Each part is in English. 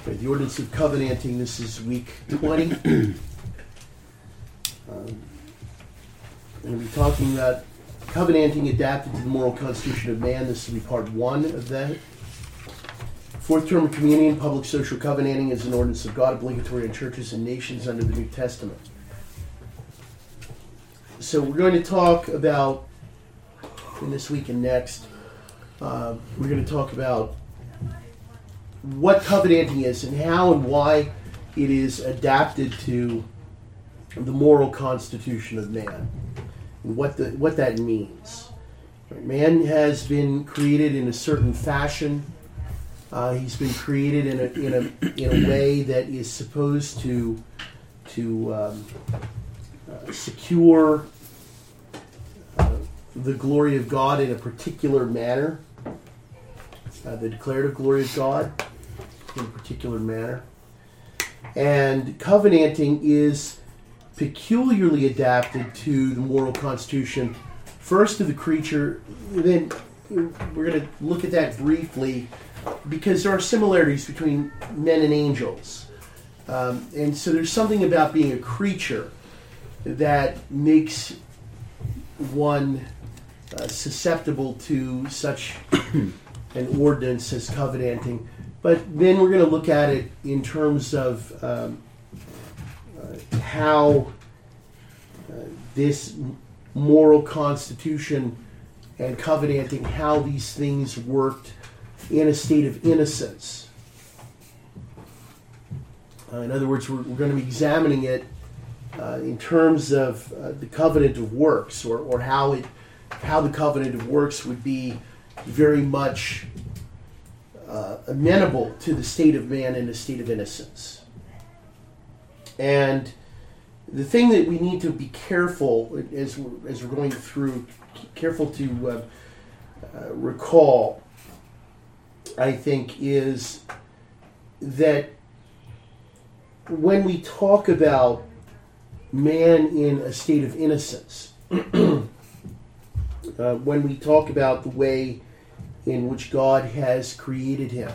Okay, the ordinance of covenanting, this is week 20. I'm going to be talking about covenanting adapted to the moral constitution of man. This will be part 1 of that. Fourth term of communion, public social covenanting is an ordinance of God obligatory in churches and nations under the New Testament. So we're going to talk about, in this week and next, we're going to talk about what covenanting is and how and why it is adapted to the moral constitution of man and what that means. Man has been created in a certain fashion. He's been created in a way that is supposed to secure the glory of God in a particular manner, the declarative glory of God in a particular manner. And covenanting is peculiarly adapted to the moral constitution, first of the creature. Then we're going to look at that briefly because there are similarities between men and angels. And so there's something about being a creature that makes one susceptible to such an ordinance as covenanting. But then we're going to look at it in terms of how this moral constitution and covenanting, how these things worked in a state of innocence. In other words, we're going to be examining it in terms of the covenant of works, or how the covenant of works would be very much amenable to the state of man in a state of innocence. And the thing that we need to be careful as we're going through, careful to recall, I think, is that when we talk about man in a state of innocence, when we talk about the way in which God has created him,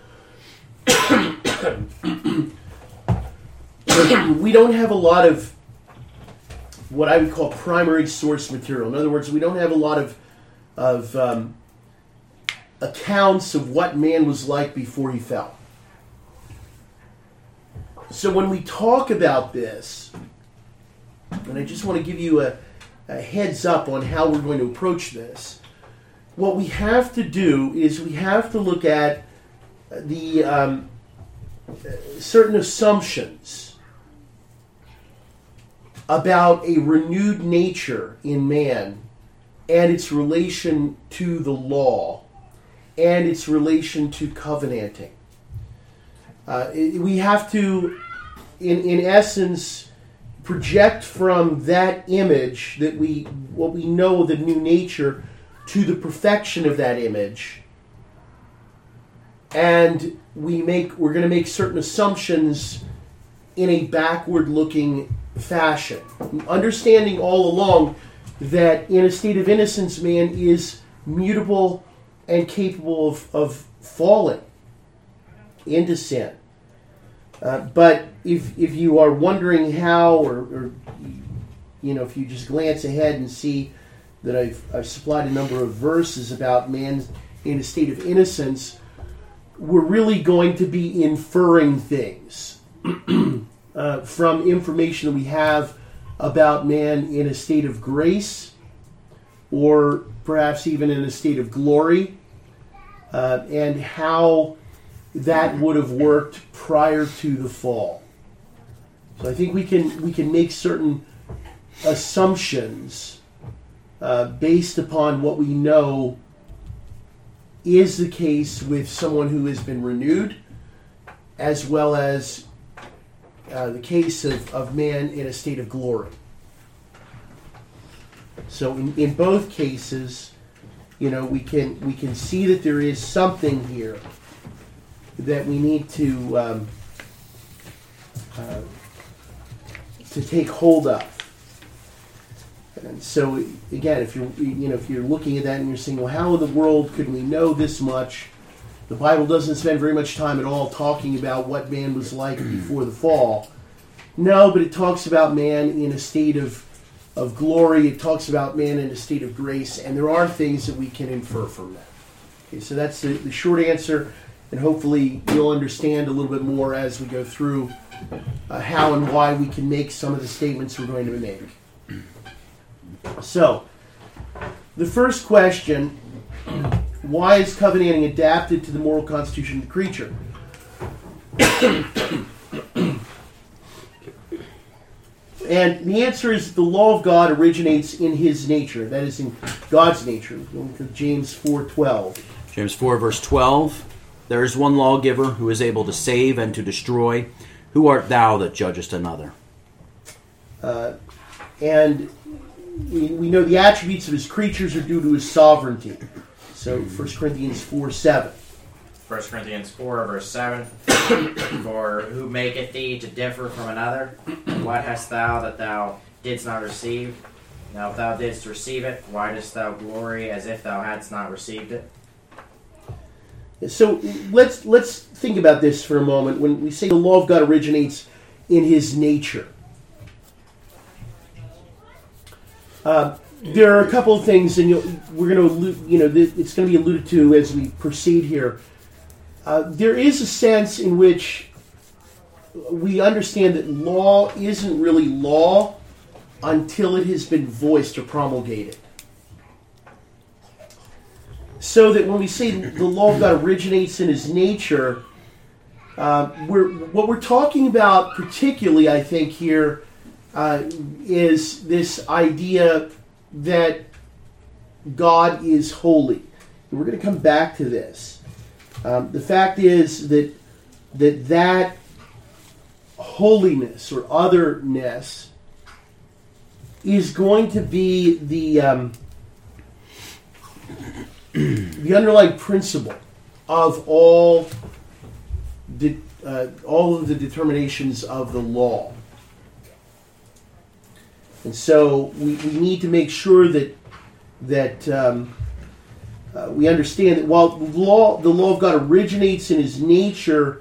we don't have a lot of what I would call primary source material. In other words, we don't have a lot of accounts of what man was like before he fell. So when we talk about this, and I just want to give you a heads up on how we're going to approach this, what we have to do is we have to look at the certain assumptions about a renewed nature in man and its relation to the law and its relation to covenanting. We have to, in essence, project from that image that what we know of the new nature to the perfection of that image, and we're going to make certain assumptions in a backward-looking fashion, understanding all along that in a state of innocence, man is mutable and capable of falling into sin. But if you are wondering how, or if you just glance ahead and see that I've supplied a number of verses about man in a state of innocence, we're really going to be inferring things from information that we have about man in a state of grace, or perhaps even in a state of glory, and how that would have worked prior to the fall. So I think we can make certain assumptions based upon what we know is the case with someone who has been renewed, as well as the case of man in a state of glory. So in both cases, we can see that there is something here that we need to take hold of. And so again, if you're looking at that and you're saying, well, how in the world could we know this much The Bible doesn't spend very much time at all talking about what man was like before the fall. No, but it talks about man in a state of glory. It talks about man in a state of grace, and there are things that we can infer from that. Okay, so that's the short answer, and hopefully you'll understand a little bit more as we go through how and why we can make some of the statements we're going to make. So, the first question, why is covenanting adapted to the moral constitution of the creature? And the answer is the law of God originates in his nature. That is, in God's nature. James 4:12. James 4, verse 12. There is one lawgiver who is able to save and to destroy. Who art thou that judgest another? And we know the attributes of his creatures are due to his sovereignty. So 1 Corinthians 4:7. 1 Corinthians 4, verse 7. For who maketh thee to differ from another? And what hast thou that thou didst not receive? Now if thou didst receive it, why dost thou glory as if thou hadst not received it? So let's think about this for a moment. When we say the law of God originates in his nature, there are a couple of things, and we're going to, it's going to be alluded to as we proceed here. There is a sense in which we understand that law isn't really law until it has been voiced or promulgated. So that when we say the law of God originates in his nature, what we're talking about particularly, I think, here is this idea that God is holy. And we're going to come back to this. The fact is that holiness or otherness is going to be the underlying principle of all of the determinations of the law. And so we need to make sure that we understand that while the law of God originates in his nature,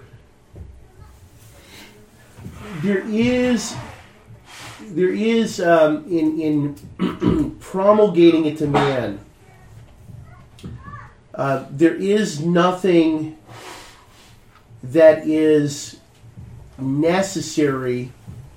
there is in promulgating it to man, there is nothing that is necessary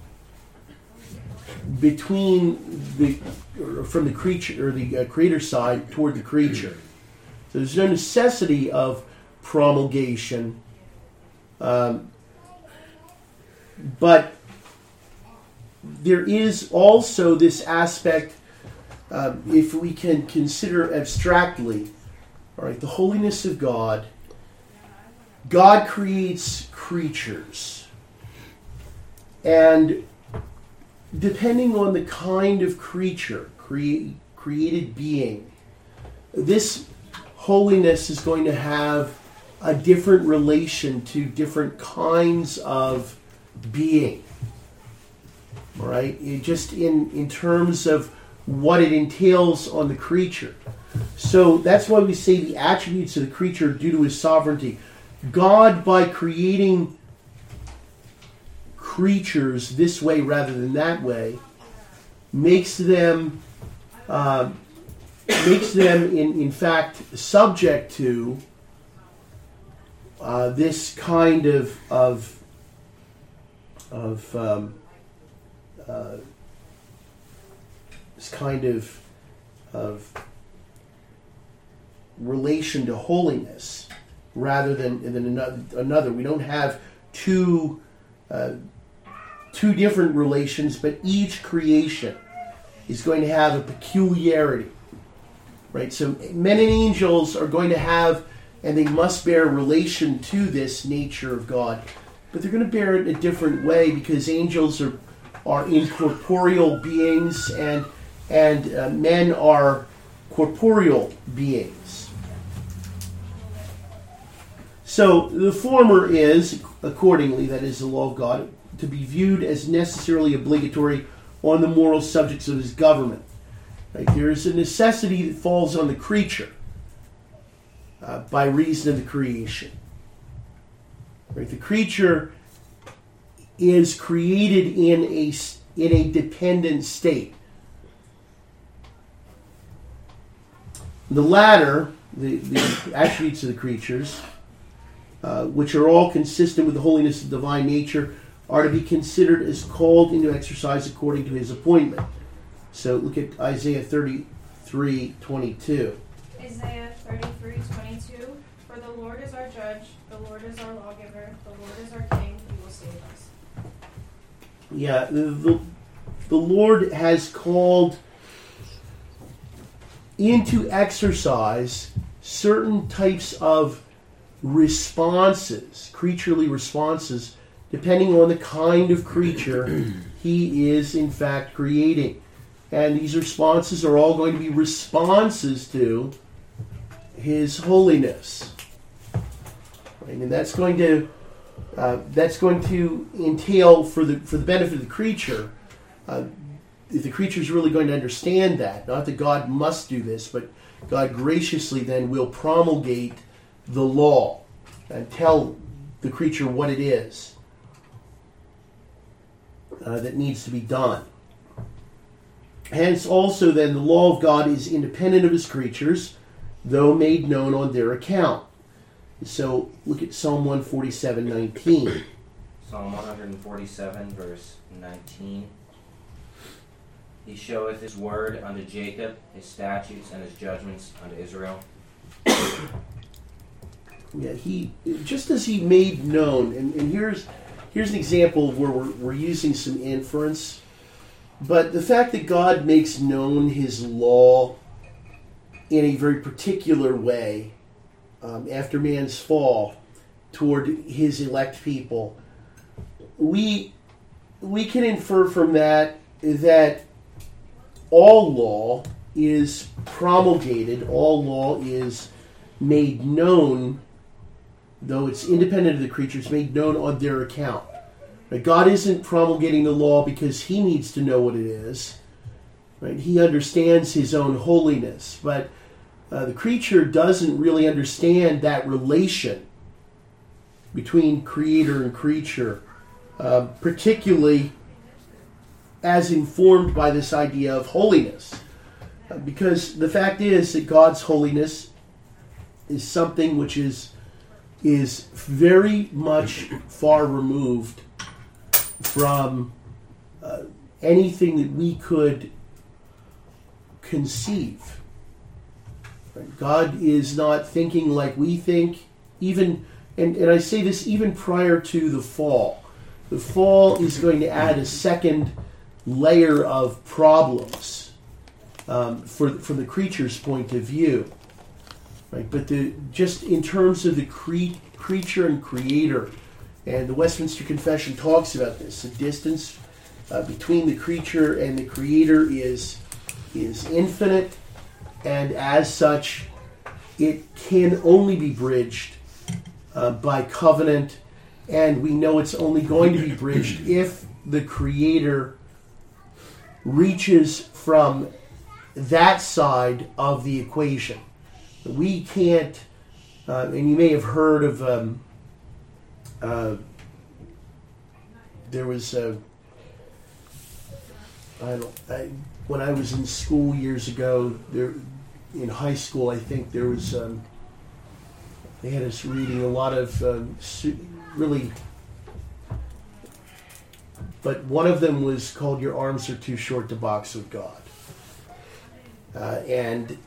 from the creature or the creator side toward the creature. So there's no necessity of promulgation, but there is also this aspect, if we can consider abstractly, all right, the holiness of God. God creates creatures, and depending on the kind of creature, created being, this holiness is going to have a different relation to different kinds of being. All right? Just in terms of what it entails on the creature. So that's why we say the attributes of the creature are due to his sovereignty. God, by creating creatures this way rather than that way, makes them in fact subject to this kind of relation to holiness rather than another. We don't have two different relations, but each creation is going to have a peculiarity, right? So men and angels are going to have, and they must bear relation to this nature of God, but they're going to bear it in a different way because angels are incorporeal beings and men are corporeal beings. So the former is, accordingly, that is the law of God, to be viewed as necessarily obligatory on the moral subjects of his government. Right? There is a necessity that falls on the creature. by reason of the creation. Right? The creature is created in a dependent state. The latter, the attributes of the creatures, which are all consistent with the holiness of divine nature, are to be considered as called into exercise according to his appointment. So look at Isaiah 33:22. Isaiah 33:22. For the Lord is our judge, the Lord is our lawgiver, the Lord is our king, he will save us. Yeah, the Lord has called into exercise certain types of responses, creaturely responses, depending on the kind of creature he is in fact creating. And these responses are all going to be responses to his holiness. Right? And that's going to entail, for the benefit of the creature, if the creature is really going to understand that, not that God must do this, but God graciously then will promulgate the law and tell the creature what it is that needs to be done. Hence also then the law of God is independent of his creatures, though made known on their account. So look at Psalm 147:19. Psalm 147, verse 19. He showeth his word unto Jacob, his statutes and his judgments unto Israel. Yeah, he just as he made known, and here's an example of where we're using some inference. But the fact that God makes known his law in a very particular way after man's fall toward his elect people, we can infer from that all law is promulgated, all law is made known, though it's independent of the creatures, made known on their account. Right? God isn't promulgating the law because he needs to know what it is. Right? He understands his own holiness, but the creature doesn't really understand that relation between creator and creature, particularly as informed by this idea of holiness. Because the fact is that God's holiness is something which is very much far removed from anything that we could conceive. Right? God is not thinking like we think, even, and I say this even prior to the fall. The fall is going to add a second layer of problems from the creature's point of view. Right? But just in terms of the creature and creator, and the Westminster Confession talks about this, the distance between the creature and the creator is infinite, and as such, it can only be bridged by covenant, and we know it's only going to be bridged if the creator reaches from that side of the equation. We can't, and you may have heard of, there was when I was in school years ago, in high school, I think there was, they had us reading a lot of really, but one of them was called Your Arms Are Too Short to Box with God. And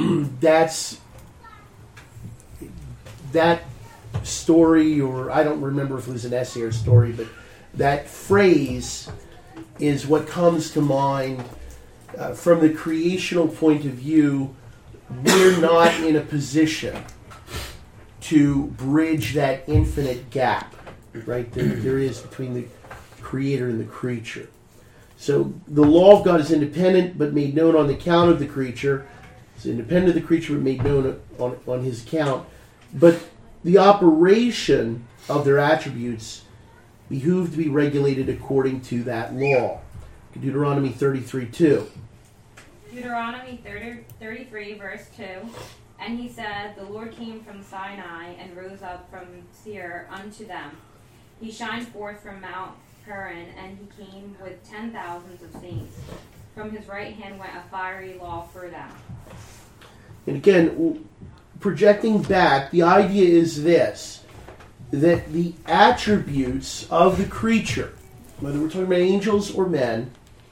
that story, or I don't remember if it was an essay or a story, but that phrase is what comes to mind from the creational point of view. We're not in a position to bridge that infinite gap, right, that there is between the creator and the creature. So the law of God is independent but made known on the account of the creature. It's independent of the creature but made known on his account. But the operation of their attributes behoove to be regulated according to that law. Deuteronomy 33:2. Deuteronomy 33, verse 2. And he said, The Lord came from Sinai and rose up from Seir unto them. He shined forth from Mount Paran, and he came with 10,000s of saints. From his right hand went a fiery law for them. And again, projecting back, the idea is this, that the attributes of the creature, whether we're talking about angels or men,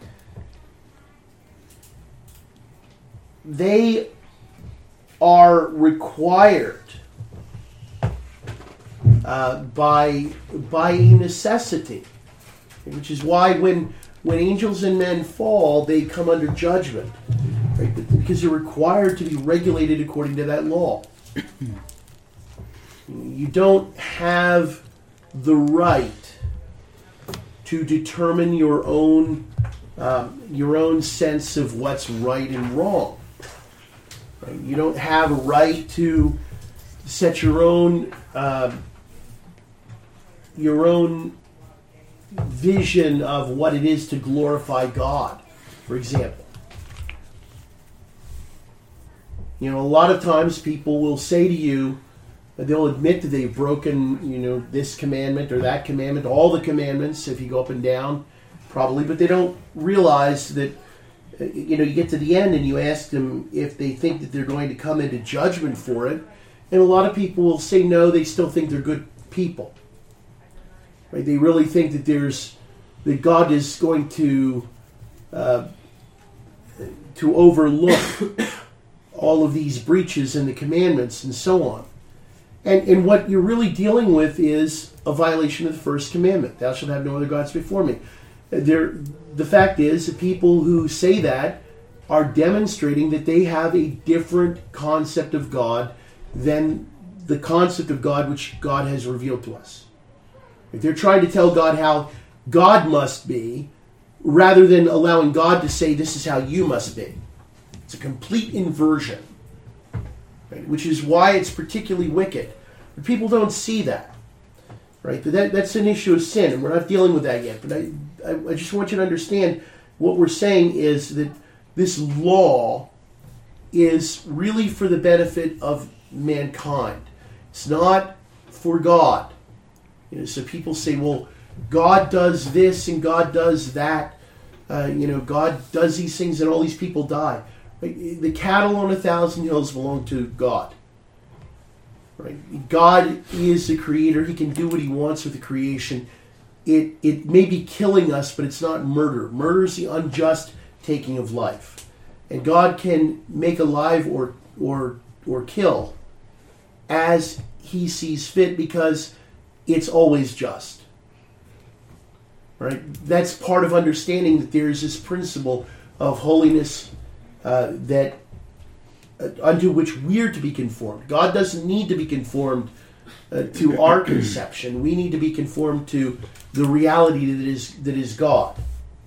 they are required by a necessity, which is why when angels and men fall, they come under judgment, right? Because they're required to be regulated according to that law. You don't have the right to determine your own sense of what's right and wrong. Right? You don't have a right to set your own vision of what it is to glorify God, for example. You know, a lot of times people will say to you, they'll admit that they've broken, this commandment or that commandment, all the commandments, if you go up and down, probably, but they don't realize that, you get to the end and you ask them if they think that they're going to come into judgment for it, and a lot of people will say no, they still think they're good people. Right? They really think that God is going to overlook all of these breaches in the commandments and so on. And what you're really dealing with is a violation of the first commandment. Thou shalt have no other gods before me. The fact is that people who say that are demonstrating that they have a different concept of God than the concept of God which God has revealed to us. If they're trying to tell God how God must be, rather than allowing God to say, this is how you must be. It's a complete inversion, right? Which is why it's particularly wicked. But people don't see that, right? But that's an issue of sin, and we're not dealing with that yet. But I just want you to understand what we're saying is that this law is really for the benefit of mankind. It's not for God. So people say, well, God does this and God does that. God does these things and all these people die. Right? The cattle on 1,000 hills belong to God. Right? God is the creator. He can do what he wants with the creation. It may be killing us, but it's not murder. Murder is the unjust taking of life. And God can make alive or kill as he sees fit because it's always just. Right? That's part of understanding that there is this principle of holiness that unto which we're to be conformed. God doesn't need to be conformed to our conception. We need to be conformed to the reality that is God.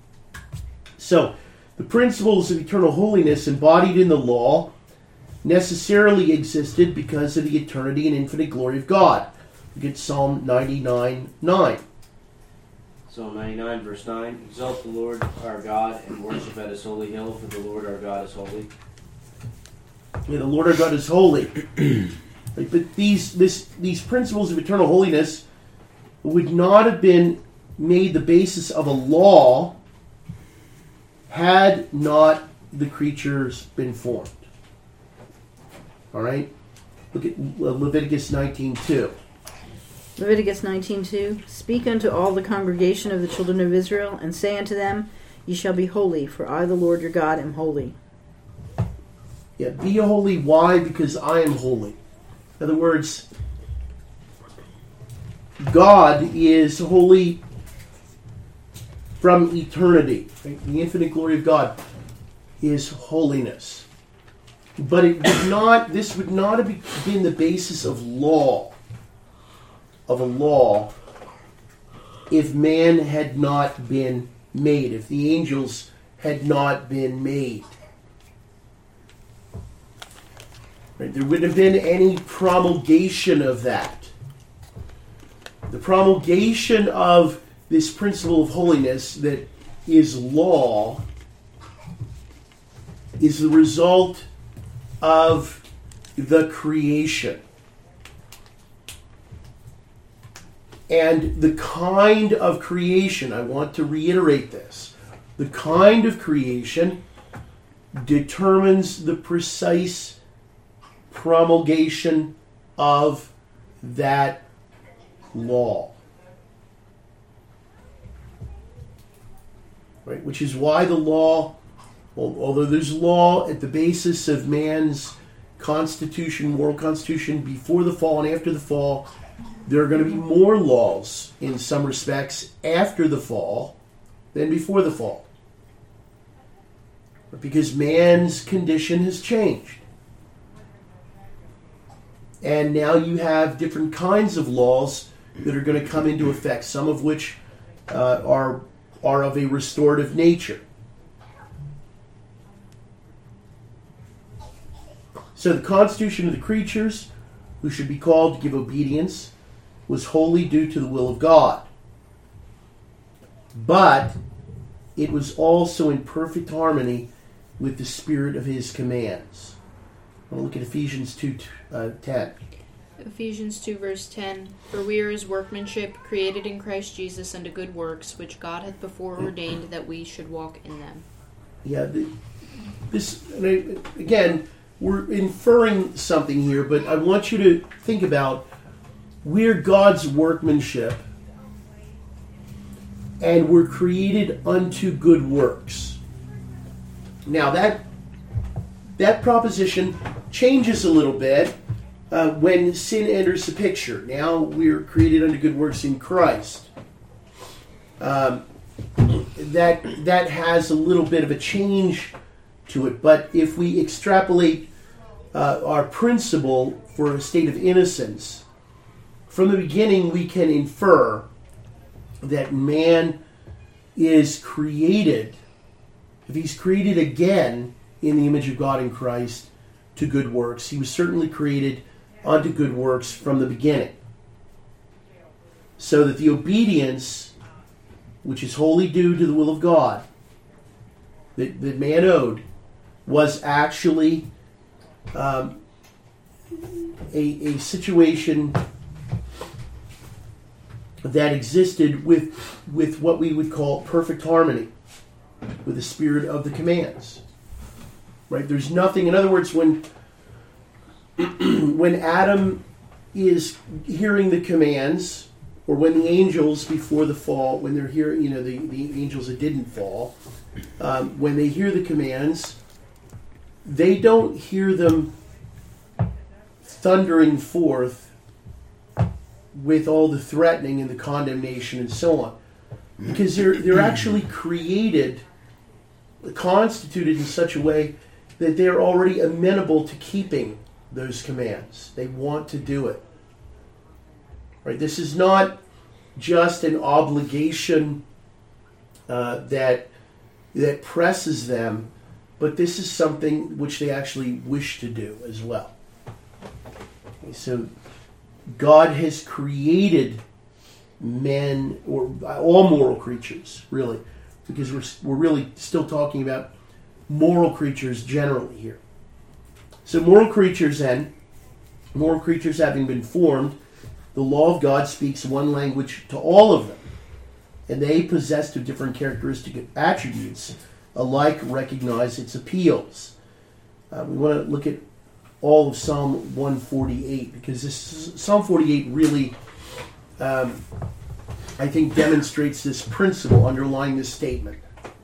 So, the principles of eternal holiness embodied in the law necessarily existed because of the eternity and infinite glory of God. Look at Psalm 99:9. Psalm 99, verse 9. Exalt the Lord our God and worship at his holy hill, for the Lord our God is holy. Yeah, the Lord our God is holy. But these principles of eternal holiness would not have been made the basis of a law had not the creatures been formed. All right? Look at Leviticus 19:2. Leviticus 19:2. Speak unto all the congregation of the children of Israel, and say unto them, Ye shall be holy, for I, the Lord your God, am holy. Yeah, be holy. Why? Because I am holy. In other words, God is holy from eternity. Right? The infinite glory of God is holiness. But this would not have been the basis of a law, if man had not been made, if the angels had not been made. Right? There wouldn't have been any promulgation of that. The promulgation of this principle of holiness that is law is the result of the creation. And the kind of creation, I want to reiterate this, the kind of creation determines the precise promulgation of that law. Right? Which is why the law, although there's law at the basis of man's constitution, moral constitution, before the fall and after the fall, there are going to be more laws in some respects after the fall than before the fall. Because man's condition has changed. And now you have different kinds of laws that are going to come into effect, some of which are of a restorative nature. So the constitution of the creatures, who should be called to give obedience, was wholly due to the will of God. But it was also in perfect harmony with the spirit of his commands. I'll look at Ephesians 2:10. Ephesians 2 verse 10, For we are his workmanship, created in Christ Jesus unto good works, which God hath before ordained that we should walk in them. Yeah, again, we're inferring something here, but I want you to think about we're God's workmanship, and we're created unto good works. Now that proposition changes a little bit when sin enters the picture. Now we're created unto good works in Christ. That has a little bit of a change to it. But if we extrapolate our principle for a state of innocence, from the beginning we can infer that man is created, if he's created again in the image of God in Christ, to good works. He was certainly created unto good works from the beginning. So that the obedience, which is wholly due to the will of God, that man owed, was actually a situation that existed with what we would call perfect harmony with the spirit of the commands. Right? There's nothing, in other words, when Adam is hearing the commands, or when the angels before the fall, when they're hearing, the angels that didn't fall, when they hear the commands, they don't hear them thundering forth with all the threatening and the condemnation and so on. Because they're actually created, constituted in such a way that they're already amenable to keeping those commands. They want to do it. Right? This is not just an obligation that presses them, but this is something which they actually wish to do as well. Okay, so God has created men, or all moral creatures, really, because we're really still talking about moral creatures generally here. So moral creatures having been formed, the law of God speaks one language to all of them, and they, possessed of different characteristic attributes, alike recognize its appeals. We want to look at all of Psalm 148, because Psalm 48 really, I think, demonstrates this principle underlying this statement.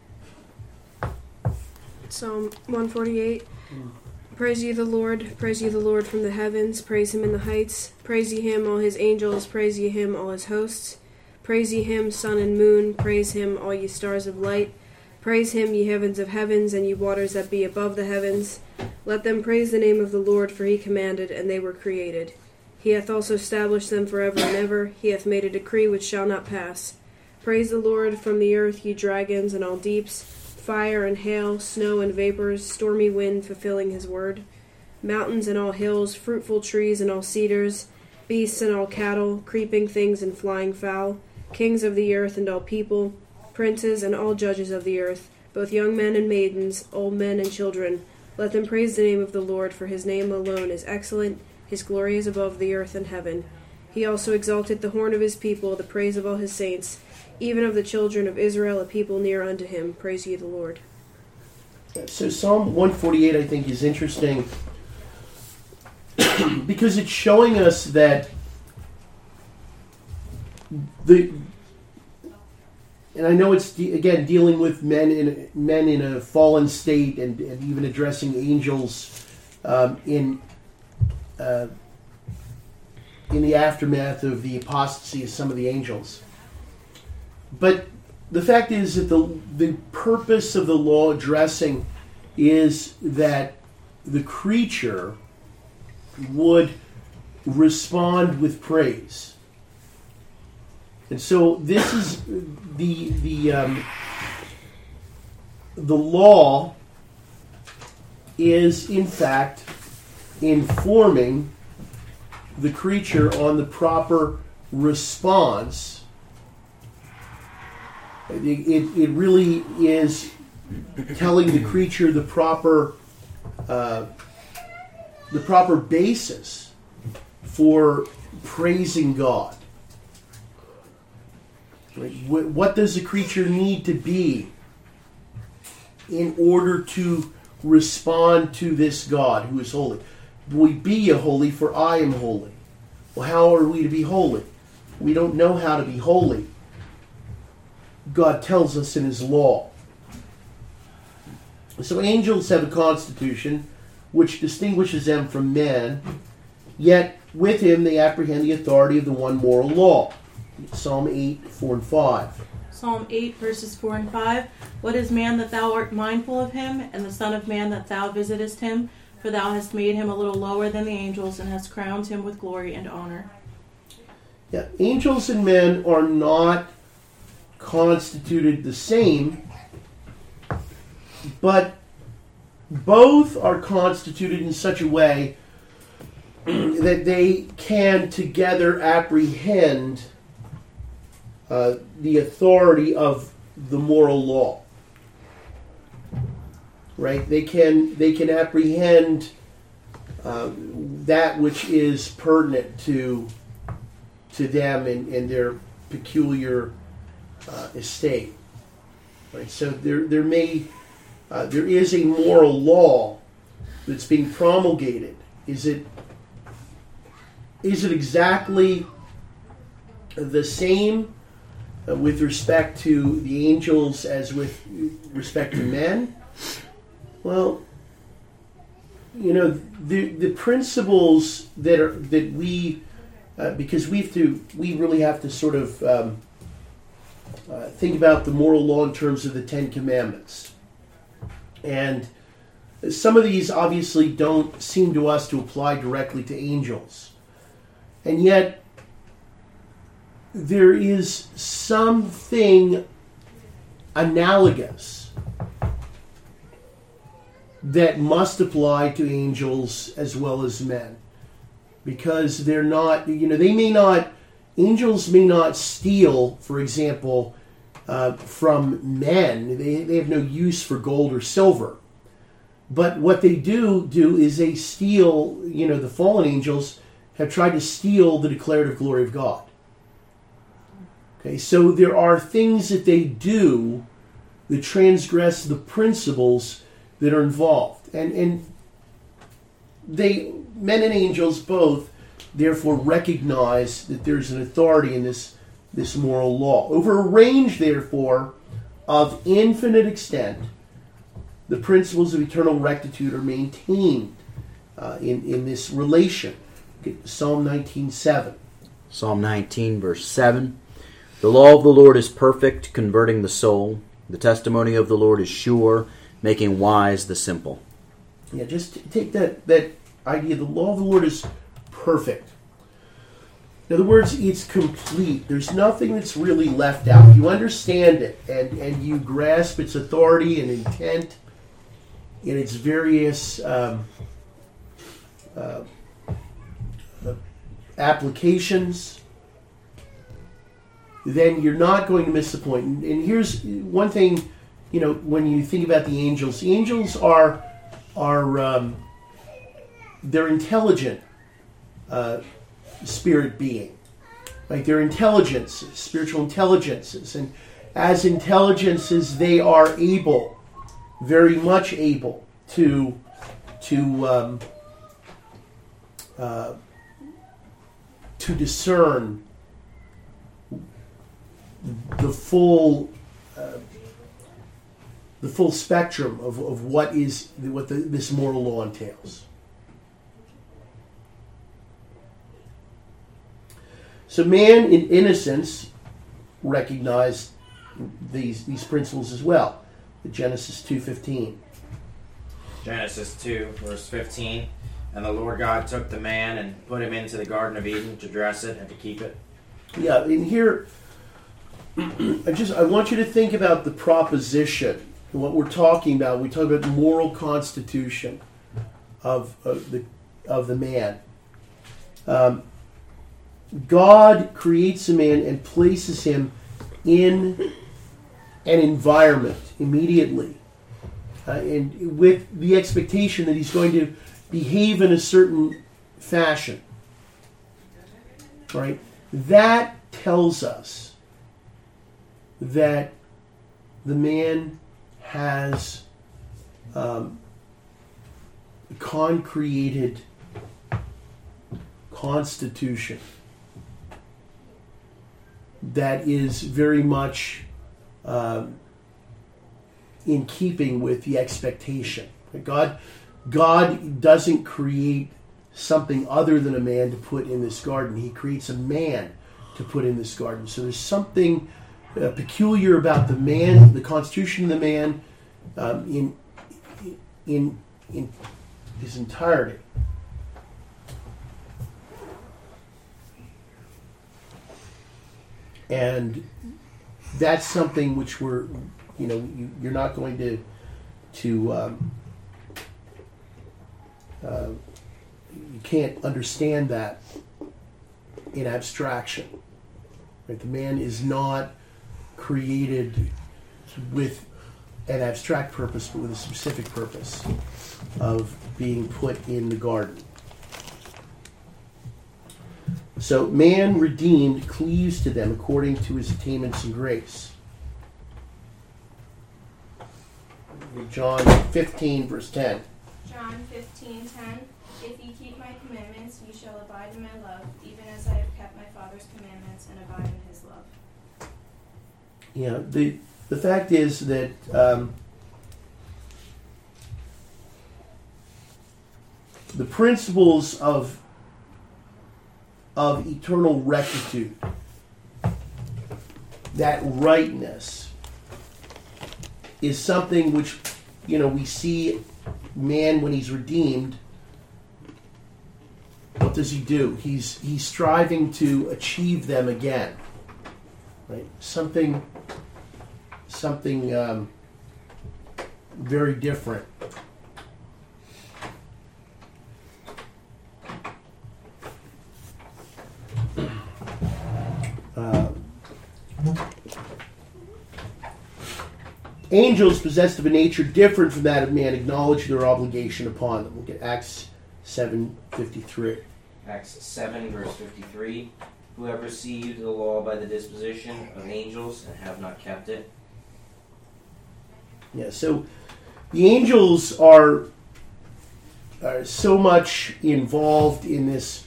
Psalm 148. Praise ye the Lord from the heavens, praise him in the heights, praise ye him, all his angels, praise ye him, all his hosts, praise ye him, sun and moon, praise him, all ye stars of light, praise him, ye heavens of heavens, and ye waters that be above the heavens. Let them praise the name of the Lord, for he commanded, and they were created. He hath also established them forever and ever, he hath made a decree which shall not pass. Praise the Lord from the earth, ye dragons and all deeps, fire and hail, snow and vapors, stormy wind fulfilling his word, mountains and all hills, fruitful trees and all cedars, beasts and all cattle, creeping things and flying fowl, kings of the earth and all people, princes and all judges of the earth, both young men and maidens, old men and children, Let them praise the name of the Lord, for his name alone is excellent. His glory is above the earth and heaven. He also exalted the horn of his people, the praise of all his saints, even of the children of Israel, a people near unto him. Praise ye the Lord. So Psalm 148, I think, is interesting because it's showing us that and I know it's again dealing with men in a fallen state, and even addressing angels in the aftermath of the apostasy of some of the angels. But the fact is that the purpose of the law addressing is that the creature would respond with praise. And so this is the law is in fact informing the creature on the proper response. It really is telling the creature the proper basis for praising God. What does the creature need to be in order to respond to this God who is holy? We be ye holy, for I am holy. Well, how are we to be holy? We don't know how to be holy. God tells us in his law. So angels have a constitution which distinguishes them from men, yet with him they apprehend the authority of the one moral law. Psalm 8, 4 and 5. Psalm 8, verses 4 and 5. What is man that thou art mindful of him, and the son of man that thou visitest him? For thou hast made him a little lower than the angels, and hast crowned him with glory and honor. Yeah, angels and men are not constituted the same, but both are constituted in such a way that they can together apprehend the authority of the moral law. Right? They can apprehend that which is pertinent to them in their peculiar estate. Right? So there is a moral law that's being promulgated. Is it exactly the same with respect to the angels as with respect to men? Well, the principles that we because we really have to sort of think about the moral law in terms of the Ten Commandments. And some of these obviously don't seem to us to apply directly to angels. And yet, there is something analogous that must apply to angels as well as men. Because they're not, angels may not steal, for example, from men. They have no use for gold or silver. But what they do is they steal, the fallen angels have tried to steal the declarative glory of God. Okay, so there are things that they do that transgress the principles that are involved. And men and angels both, therefore, recognize that there's an authority in this moral law. Over a range, therefore, of infinite extent, the principles of eternal rectitude are maintained in this relation. Psalm 19:7. Psalm 19, verse 7. The law of the Lord is perfect, converting the soul. The testimony of the Lord is sure, making wise the simple. Yeah, just take that idea. The law of the Lord is perfect. In other words, it's complete. There's nothing that's really left out. You understand it, and you grasp its authority and intent in its various applications. Then you're not going to miss the point. And here's one thing, when you think about the angels are they're intelligent spirit being. Like they're intelligences, spiritual intelligences. And as intelligences, they are able, very much able, to discern the full spectrum of what this moral law entails. So man in innocence recognized these principles as well. Genesis 2:15. Genesis 2, verse 15. And the Lord God took the man and put him into the Garden of Eden to dress it and to keep it. Yeah, in here, I want you to think about the proposition. What we're talking about. We talk about the moral constitution of the man. God creates a man and places him in an environment immediately, and with the expectation that he's going to behave in a certain fashion. Right? That tells us that the man has a concreted constitution that is very much in keeping with the expectation. God doesn't create something other than a man to put in this garden. He creates a man to put in this garden. So there's something peculiar about the man, the constitution of the man, in his entirety. And that's something which you're not going to you can't understand that in abstraction. Right? The man is not created with an abstract purpose, but with a specific purpose of being put in the garden. So man redeemed cleaves to them according to his attainments and grace. John 15, verse 10. John 15:10. If ye keep my commandments, ye shall abide in my love, even as I have kept my Father's commandments and abide in his love. Yeah, the fact is that the principles of eternal rectitude, that rightness, is something which, we see man when he's redeemed. What does he do? He's striving to achieve them again. Right? Something very different. Angels possessed of a nature different from that of man acknowledge their obligation upon them. Look at Acts 7:53. Acts 7, verse 53. Who have received the law by the disposition of angels and have not kept it. Yeah, so the angels are so much involved in this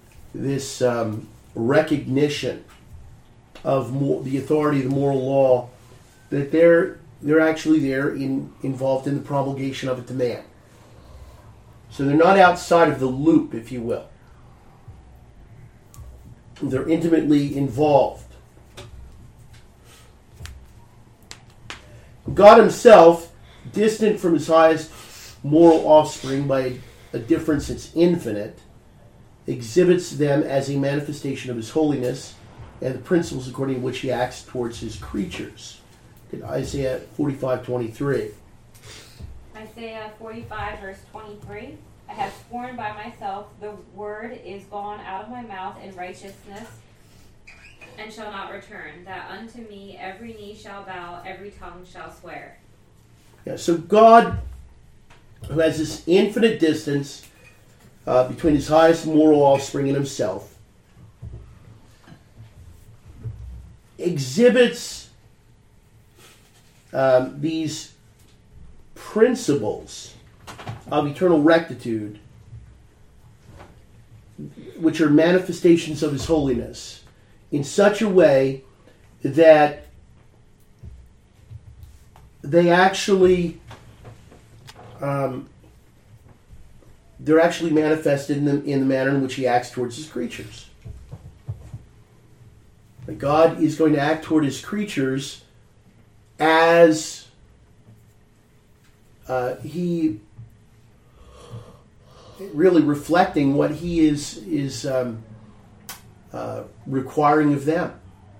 recognition of the authority of the moral law that they're actually involved in the promulgation of it to man. So they're not outside of the loop, if you will. They're intimately involved. God himself, distant from his highest moral offspring by a difference that's infinite, exhibits them as a manifestation of his holiness and the principles according to which he acts towards his creatures. In Isaiah 45:23. Isaiah 45, verse 23. I have sworn by myself, the word is gone out of my mouth in righteousness, and shall not return, that unto me every knee shall bow, every tongue shall swear. Yeah, so God who has this infinite distance between his highest moral offspring and himself, exhibits these principles of eternal rectitude, which are manifestations of his holiness, in such a way that they actually they're actually manifested in the manner in which he acts towards his creatures. God is going to act toward his creatures as he really reflecting what he is requiring of them.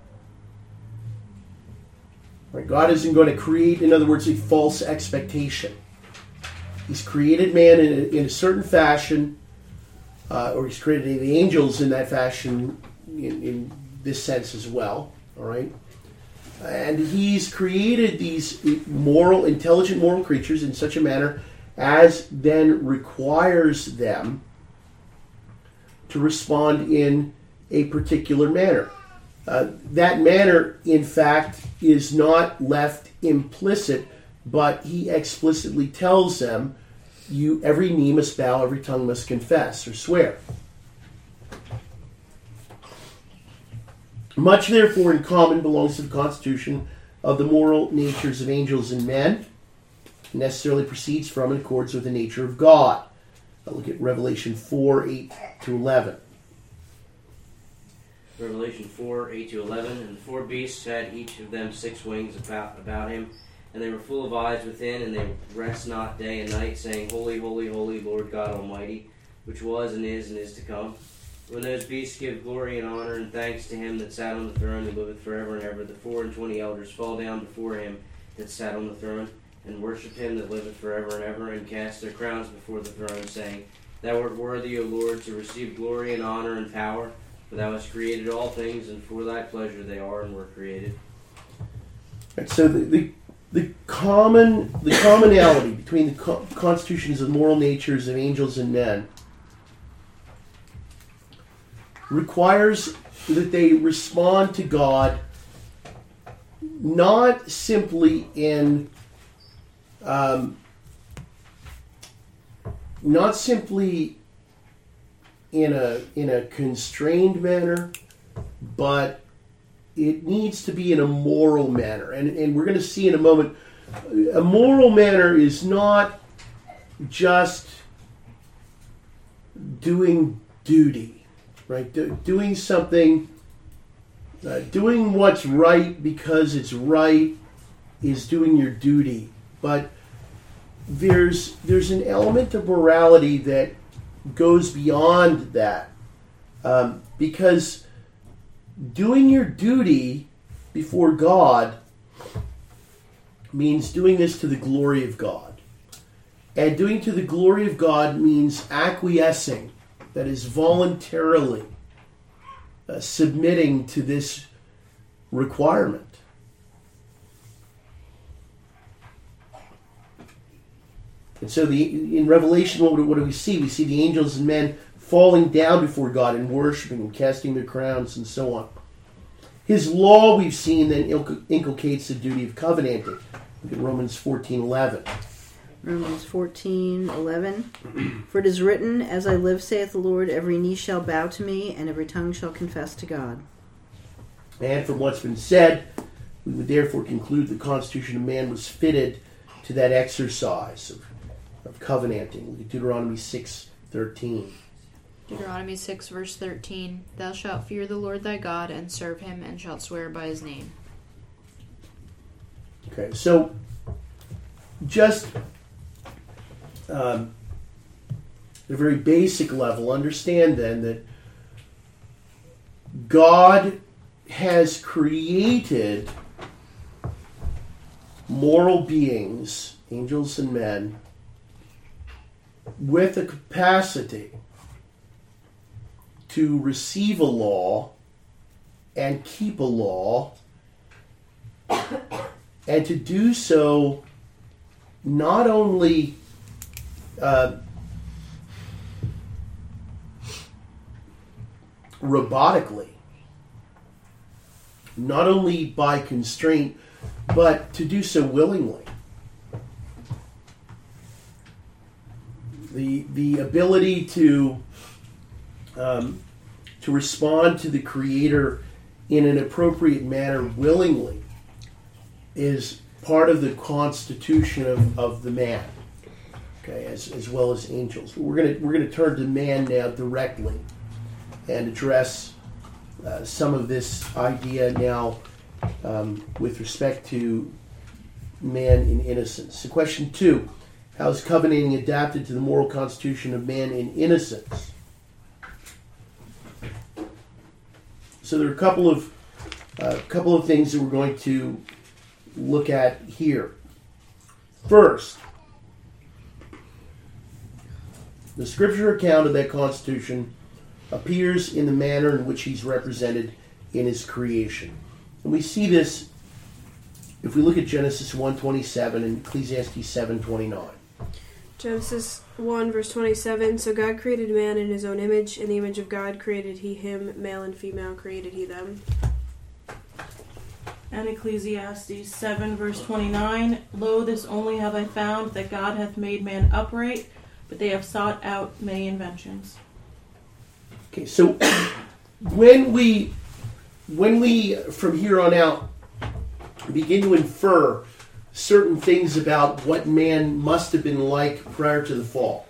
Right? God isn't going to create, in other words, a false expectation. He's created man in a certain fashion, or he's created the angels in that fashion in this sense as well. All right? And he's created these intelligent moral creatures in such a manner as then requires them to respond in a particular manner. That manner, in fact, is not left implicit, but he explicitly tells them, every knee must bow, every tongue must confess or swear. Much, therefore, in common belongs to the constitution of the moral natures of angels and men, necessarily proceeds from and accords with the nature of God. I'll look at Revelation 4, 8 to 11. Revelation 4, 8 to 11. And the four beasts had each of them 6 wings about him, and they were full of eyes within, and they rest not day and night, saying, Holy, holy, holy, Lord God Almighty, which was and is to come. When those beasts give glory and honor and thanks to him that sat on the throne, who liveth forever and ever, the 24 elders fall down before him that sat on the throne, and worship him that liveth forever and ever, and cast their crowns before the throne, saying, Thou art worthy, O Lord, to receive glory and honor and power, for thou hast created all things, and for thy pleasure they are and were created. And so the commonality between the constitutions of moral natures of angels and men requires that they respond to God not simply in a constrained manner, but it needs to be in a moral manner. And we're going to see in a moment, a moral manner is not just doing duty, right? Doing something, doing what's right because it's right is doing your duty. But there's an element of morality that goes beyond that, because doing your duty before God means doing this to the glory of God. And doing to the glory of God means acquiescing, that is voluntarily submitting to this requirement. And so in Revelation, what do we see? We see the angels and men falling down before God and worshiping and casting their crowns and so on. His law, we've seen, then inculcates the duty of covenanting. Look at Romans 14:11. Romans 14:11. For it is written, As I live, saith the Lord, every knee shall bow to me, and every tongue shall confess to God. And from what's been said, we would therefore conclude the constitution of man was fitted to that exercise of covenanting. Look at Deuteronomy 6:13. Deuteronomy 6, verse 13. Thou shalt fear the Lord thy God, and serve him, and shalt swear by his name. Okay, so just at a very basic level, understand then that God has created moral beings, angels and men, with a capacity to receive a law and keep a law, and to do so not only robotically, not only by constraint, but to do so willingly. The ability to respond to the Creator in an appropriate manner willingly is part of the constitution of the man. Okay, as well as angels. We're gonna turn to man now directly and address some of this idea now with respect to man in innocence. So question 2, how is covenanting adapted to the moral constitution of man in innocence? So there are a couple of things that we're going to look at here. First, the scripture account of that constitution appears in the manner in which he's represented in his creation. And we see this if we look at Genesis 1:27 and Ecclesiastes 7:29. Genesis 1, verse 27, so God created man in his own image. In the image of God created he him, male and female created he them. And Ecclesiastes 7, verse 29, lo, this only have I found, that God hath made man upright, but they have sought out many inventions. Okay, so when we from here on out begin to infer certain things about what man must have been like prior to the fall,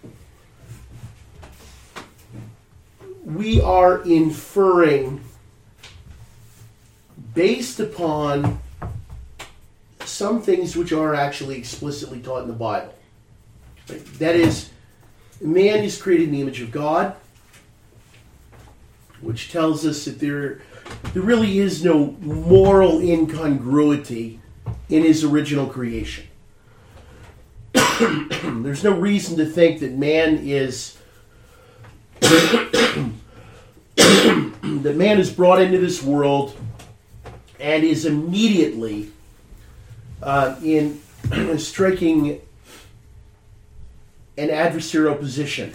we are inferring based upon some things which are actually explicitly taught in the Bible. That is, man is created in the image of God, which tells us that there really is no moral incongruity in his original creation. There's no reason to think that man is brought into this world and is immediately in striking an adversarial position.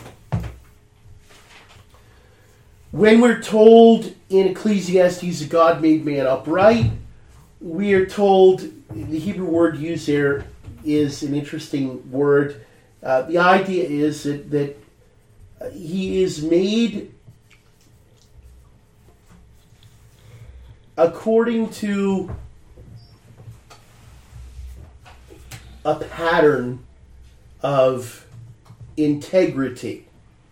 When we're told in Ecclesiastes that God made man upright, we are told, the Hebrew word used there is an interesting word. The idea is that he is made according to a pattern of integrity.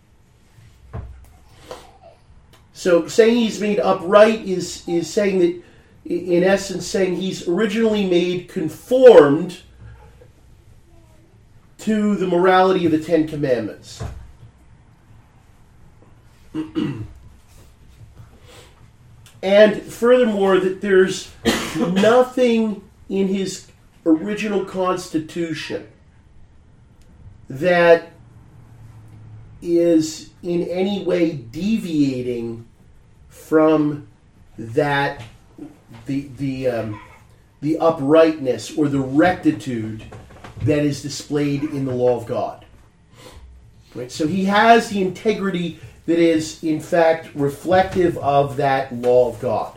So saying he's made upright is saying that, in essence, saying he's originally made conformed to the morality of the Ten Commandments. And furthermore, that there's nothing in his original constitution that is in any way deviating from that, the uprightness or the rectitude that is displayed in the law of God. Right? So he has the integrity that is, in fact, reflective of that law of God.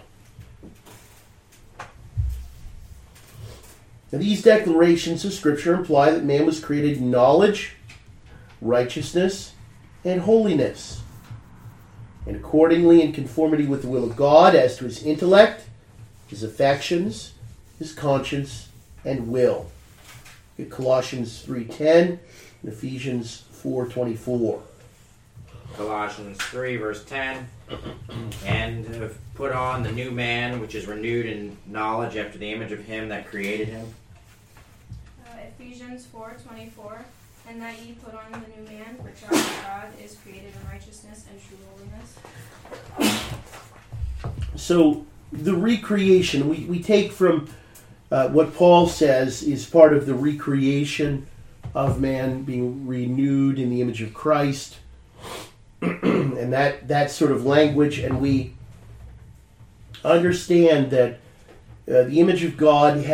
Now, these declarations of Scripture imply that man was created in knowledge, righteousness, and holiness, and accordingly in conformity with the will of God as to his intellect, his affections, his conscience, and will. Colossians 3:10 and Ephesians 4:24. Colossians 3, verse 10, and have put on the new man, which is renewed in knowledge after the image of him that created him. Ephesians 4:24, and that ye put on the new man, which are of God, is created in righteousness and true holiness. So the recreation, we take from what Paul says is part of the recreation of man being renewed in the image of Christ, and that sort of language, and we understand that the image of God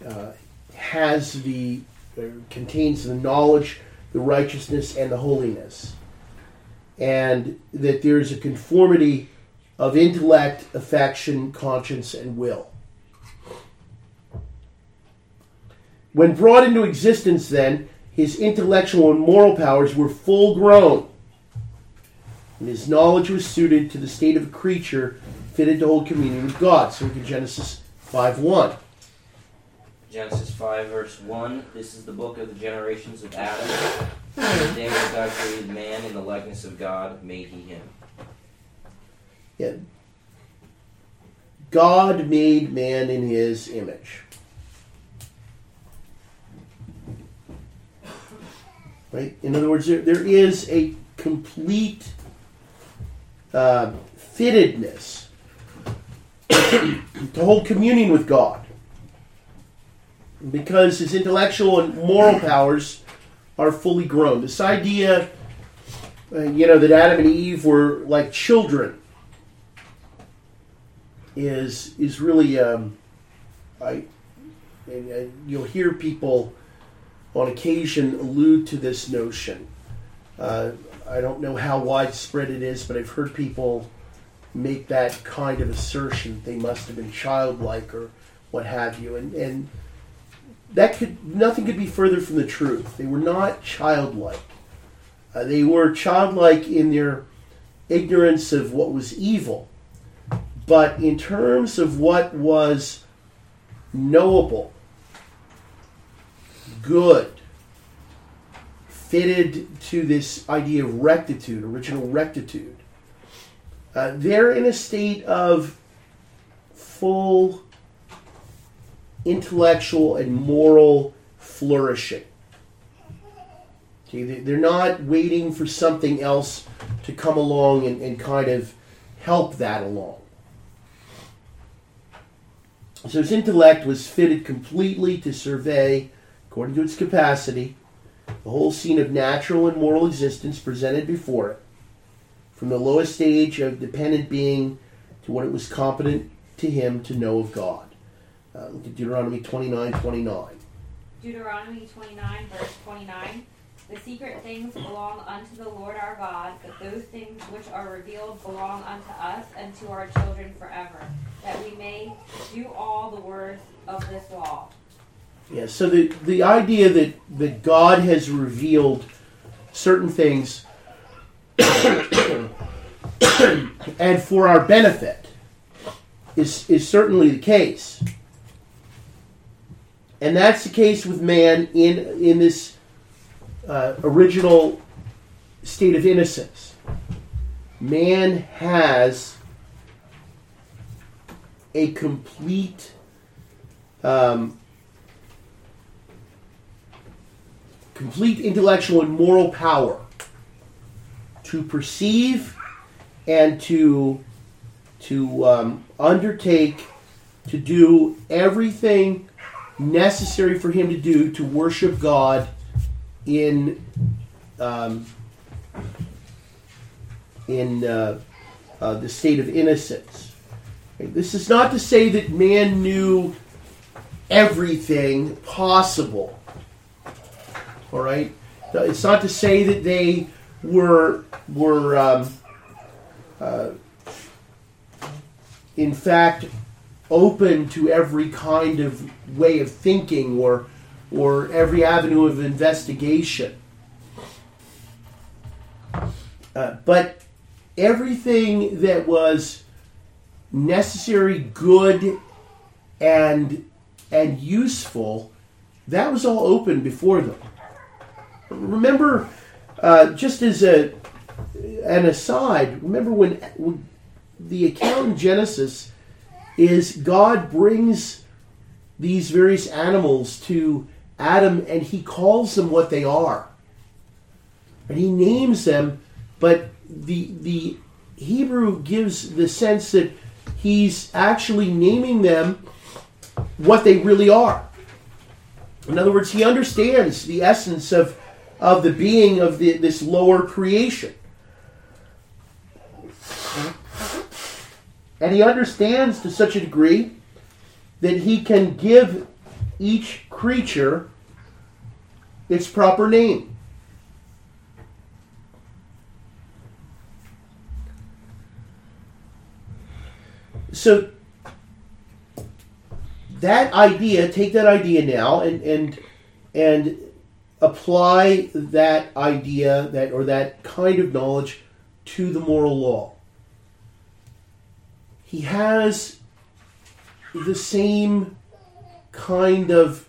contains the knowledge, the righteousness, and the holiness. And that there is a conformity of intellect, affection, conscience, and will. When brought into existence, then, his intellectual and moral powers were full grown, and his knowledge was suited to the state of a creature fitted to hold communion with God. So look at Genesis 5:1. Genesis 5, verse 1. This is the book of the generations of Adam. In the day when God created man in the likeness of God, made he him. Yeah. God made man in his image. Right? In other words, there is a complete fittedness to hold communion with God. Because his intellectual and moral powers are fully grown. This idea, that Adam and Eve were like children is really, you'll hear people on occasion allude to this notion. I don't know how widespread it is, but I've heard people make that kind of assertion. They must have been childlike or what have you. And nothing could be further from the truth. They were not childlike. They were childlike in their ignorance of what was evil. But in terms of what was knowable, good, fitted to this idea of rectitude, original rectitude, they're in a state of full intellectual and moral flourishing. Okay, they're not waiting for something else to come along and kind of help that along. So his intellect was fitted completely to survey, according to its capacity, the whole scene of natural and moral existence presented before it, from the lowest stage of dependent being to what it was competent to him to know of God. Look at Deuteronomy 29:29. Deuteronomy 29, verse 29. The secret things belong unto the Lord our God, but those things which are revealed belong unto us and to our children forever, that we may do all the words of this law. Yeah, so the idea that God has revealed certain things and for our benefit is certainly the case. And that's the case with man in this original state of innocence. Man has a complete intellectual and moral power to perceive and to undertake, to do everything necessary for him to do to worship God in the state of innocence. This is not to say that man knew everything possible. All right, it's not to say that they were in fact open to every kind of way of thinking or every avenue of investigation. But everything that was necessary, good, and useful, that was all open before them. Remember, just as an aside, remember when the account in Genesis is God brings these various animals to Adam and he calls them what they are. And he names them, but the Hebrew gives the sense that he's actually naming them what they really are. In other words, he understands the essence of the being of this lower creation. And he understands to such a degree that he can give each creature its proper name. So that idea, take that idea now and apply that idea, that kind of knowledge to the moral law. He has the same kind of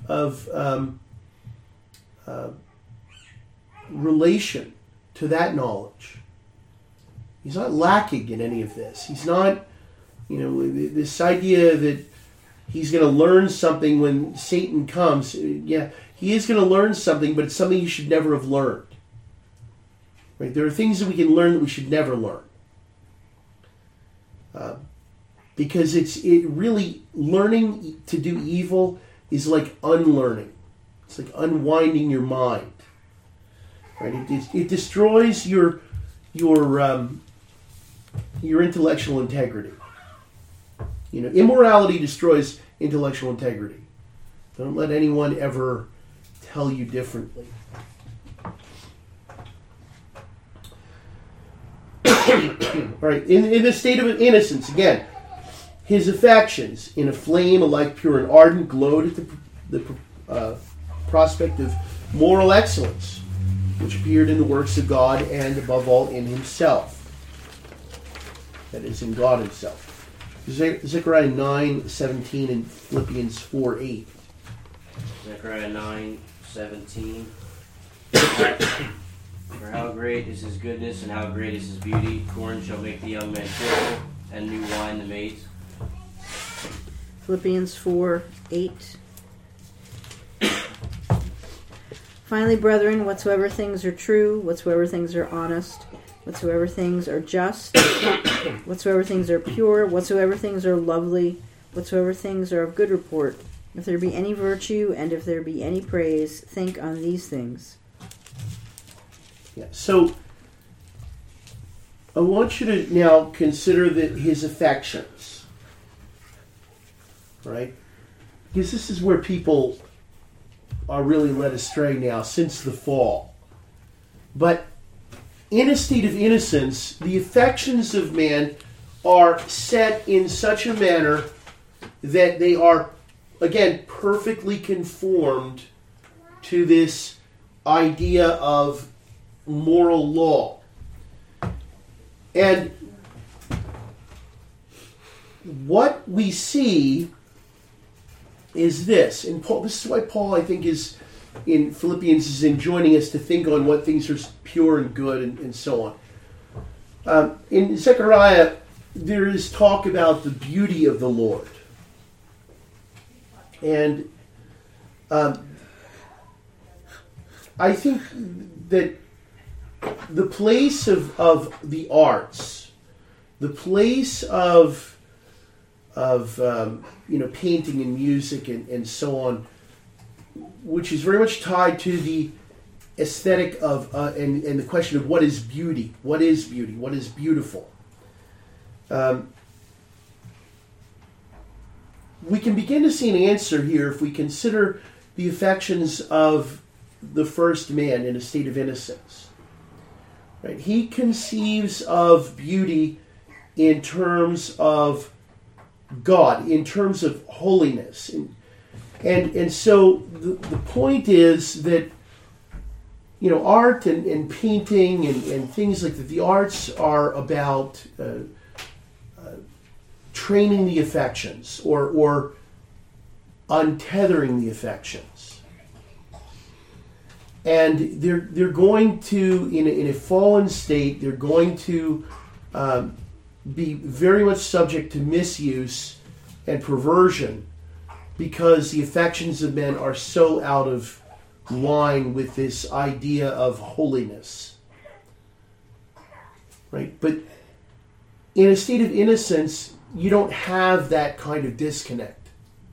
relation to that knowledge. He's not lacking in any of this. He's not, this idea that he's going to learn something when Satan comes. Yeah, he is going to learn something, but it's something he should never have learned. Right? There are things that we can learn that we should never learn. Because it really, learning to do evil is like unlearning. It's like unwinding your mind. Right? It destroys your intellectual integrity. Immorality destroys intellectual integrity. Don't let anyone ever tell you differently. All right, in the state of innocence, again, his affections, in a flame alike pure and ardent, glowed at the prospect of moral excellence, which appeared in the works of God and, above all, in himself. That is, in God himself. Zechariah 9:17 and Philippians 4:8. Zechariah 9:17. For how great is his goodness and how great is his beauty. Corn shall make the young men cheerful, and new wine the maids. Philippians 4:8. Finally, brethren, whatsoever things are true, whatsoever things are honest, whatsoever things are just, whatsoever things are pure, whatsoever things are lovely, whatsoever things are of good report, if there be any virtue and if there be any praise, think on these things. Yeah. So I want you to now consider his affections, right? Because this is where people are really led astray now since the fall. But in a state of innocence, the affections of man are set in such a manner that they are, again, perfectly conformed to this idea of moral law. And what we see is this. And Paul, this is why Paul, I think, is in Philippians is enjoining us to think on what things are pure and good and so on. In Zechariah, there is talk about the beauty of the Lord. And I think that the place of the arts, the place of painting and music and so on, which is very much tied to the aesthetic of and the question of what is beauty, what is beautiful. We can begin to see an answer here if we consider the affections of the first man in a state of innocence. Right? He conceives of beauty in terms of God, in terms of holiness. And so the point is that, art and painting and things like that, the arts are about training the affections or untethering the affections. And they're going to, in a fallen state, they're going to be very much subject to misuse and perversion because the affections of men are so out of line with this idea of holiness. Right? But in a state of innocence, you don't have that kind of disconnect.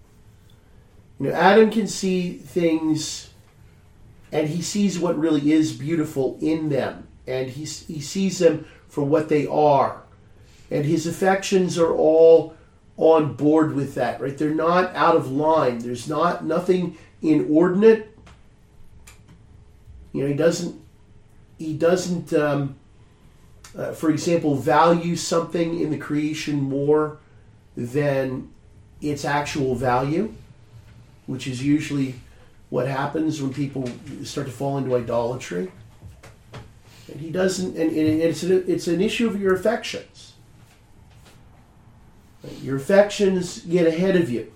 Adam can see things and he sees what really is beautiful in them. And he sees them for what they are. And his affections are all on board with that, right? They're not out of line. There's nothing inordinate. You know, he doesn't, for example, value something in the creation more than its actual value, which is usually what happens when people start to fall into idolatry. And he doesn't, and it's an issue of your affections. Your affections get ahead of you.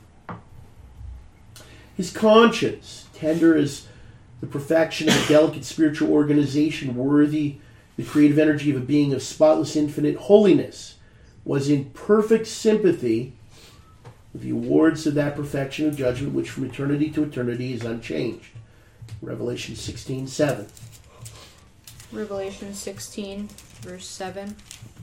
His conscience, tender as the perfection of a delicate spiritual organization, worthy the creative energy of a being of spotless infinite holiness, was in perfect sympathy with the awards of that perfection of judgment which from eternity to eternity is unchanged. Revelation 16:7. Revelation 16, verse 7.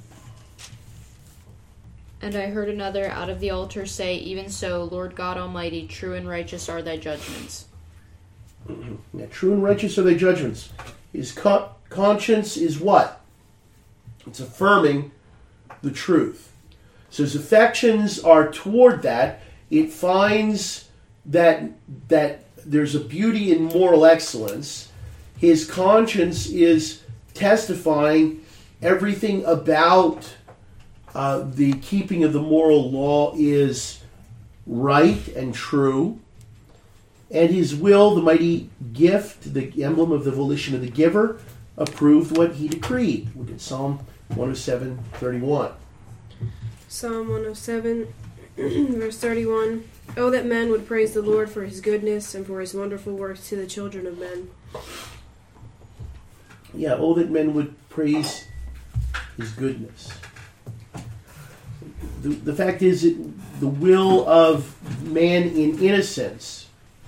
And I heard another out of the altar say, Even so, Lord God Almighty, true and righteous are thy judgments. Yeah, true and righteous are thy judgments. His conscience is what? It's affirming the truth. So his affections are toward that. It finds that there's a beauty in moral excellence. His conscience is testifying everything about the keeping of the moral law is right and true. And his will, the mighty gift, the emblem of the volition of the giver, approved what he decreed. Look at Psalm 107:31. Psalm 107, verse 31. Oh, that men would praise the Lord for his goodness and for his wonderful works to the children of men. Yeah, oh, that men would praise his goodness. The fact is that the will of man in innocence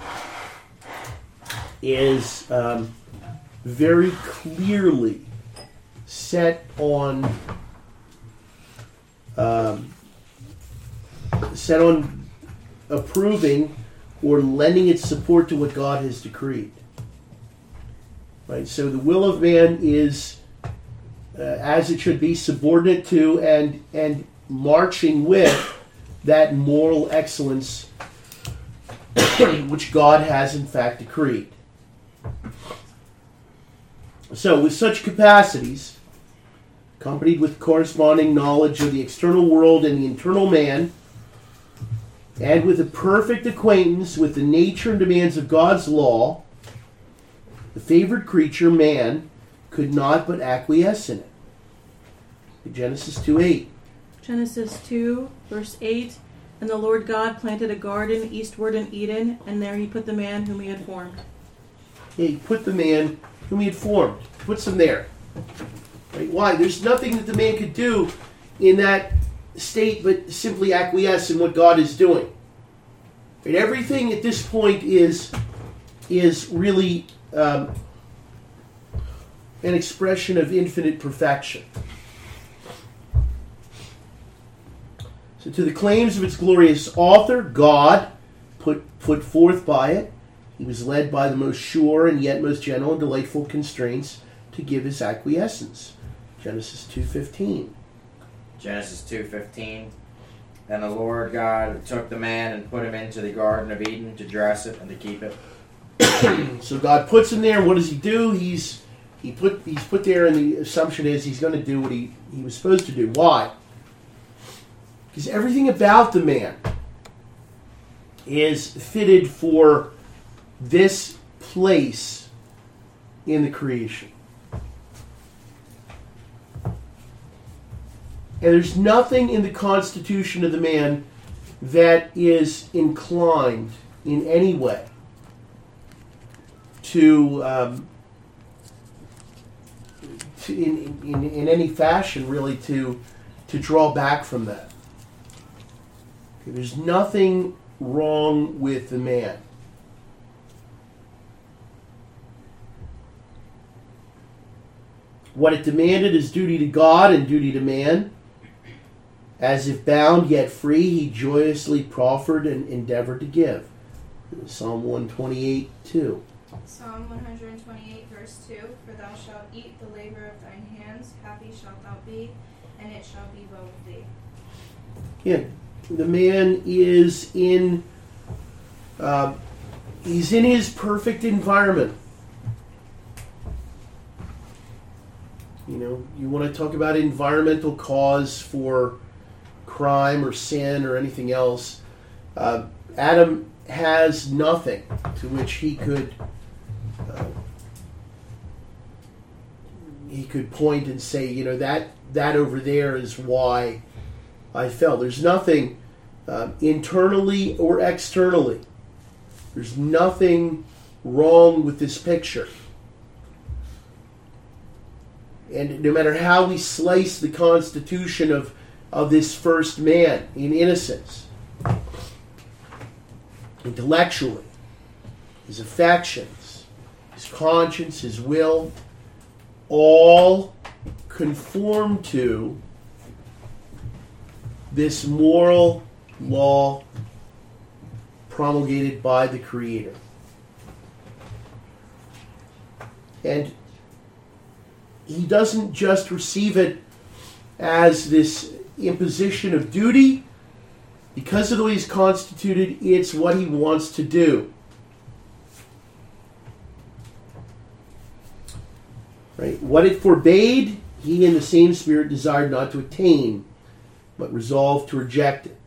is very clearly set on approving or lending its support to what God has decreed. Right. So the will of man is, as it should be, subordinate to and marching with that moral excellence which God has in fact decreed. So with such capacities, accompanied with corresponding knowledge of the external world and the internal man, and with a perfect acquaintance with the nature and demands of God's law, the favored creature, man, could not but acquiesce in it. Genesis 2:8. Genesis 2, verse 8. And the Lord God planted a garden eastward in Eden, and there he put the man whom he had formed. Yeah, he put the man whom he had formed. Puts him there. Right? Why? There's nothing that the man could do in that state but simply acquiesce in what God is doing. Right? Everything at this point is really an expression of infinite perfection. So to the claims of its glorious author, God, put forth by it, he was led by the most sure and yet most gentle and delightful constraints to give his acquiescence. Genesis 2:15. Genesis 2:15. And the Lord God took the man and put him into the Garden of Eden to dress it and to keep it. So God puts him there. What does he do? He's put there, and the assumption is he's going to do what he was supposed to do. Why? Because everything about the man is fitted for this place in the creation. And there's nothing in the constitution of the man that is inclined in any way to in any fashion really to draw back from that. Okay, there's nothing wrong with the man. What it demanded is duty to God and duty to man. As if bound yet free, he joyously proffered and endeavored to give. Psalm 128:2. Psalm 128, verse 2. For thou shalt eat the labor of thine hands, happy shalt thou be, and it shall be well with thee. Yeah, the man is in he's in his perfect environment. You know, you want to talk about environmental cause for crime or sin or anything else. Adam has nothing to which he could point and say, you know, that over there is why I fell. There's nothing internally or externally. There's nothing wrong with this picture. And no matter how we slice the constitution of this first man in innocence, intellectually, his affections, his conscience, his will, all conform to this moral law promulgated by the Creator. And he doesn't just receive it as this imposition of duty. Because of the way he's constituted, it's what he wants to do. Right? What it forbade, he in the same spirit desired not to attain, but resolved to reject it.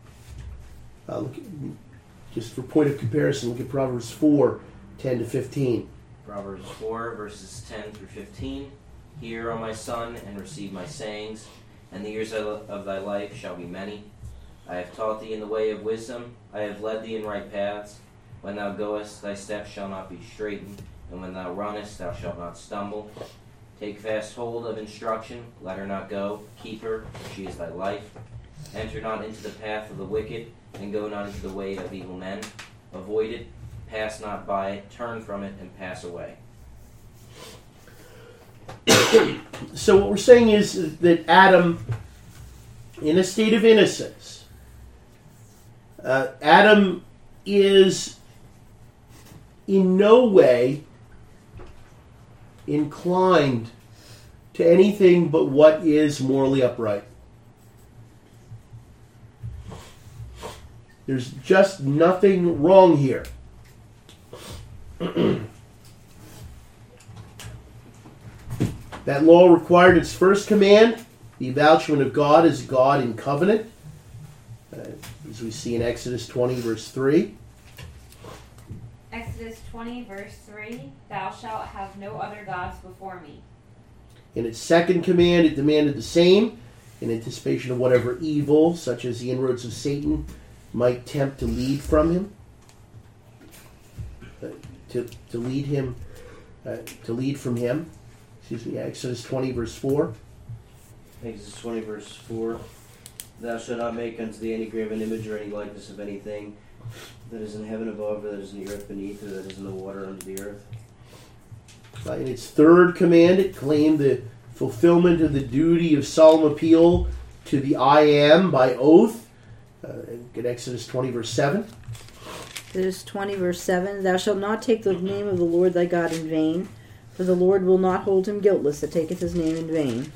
Just for point of comparison, look at Proverbs 4, 10 to 15. Proverbs 4, verses 10 through 15. Hear, O my son, and receive my sayings, and the years of thy life shall be many. I have taught thee in the way of wisdom. I have led thee in right paths. When thou goest, thy steps shall not be straitened, and when thou runnest, thou shalt not stumble. Take fast hold of instruction, let her not go. Keep her, for she is thy life. Enter not into the path of the wicked, and go not into the way of evil men. Avoid it, pass not by it, turn from it, and pass away. So what we're saying is that Adam, in a state of innocence, Adam is in no way inclined to anything but what is morally upright. There's just nothing wrong here. That law required its first command, the avouchment of God as God in covenant, as we see in Exodus 20, verse 3. Exodus 20, verse 3, Thou shalt have no other gods before me. In its second command, it demanded the same, in anticipation of whatever evil, such as the inroads of Satan, might tempt to lead from him, to lead from him. Exodus 20, verse 4. Exodus 20, verse 4. Thou shalt not make unto thee any graven image or any likeness of anything that is in heaven above, or that is in the earth beneath, or that is in the water under the earth. In its third command, it claimed the fulfillment of the duty of solemn appeal to the I am by oath. In Exodus 20, verse 7. Exodus 20, verse 7. Thou shalt not take the name of the Lord thy God in vain, for the Lord will not hold him guiltless that taketh his name in vain.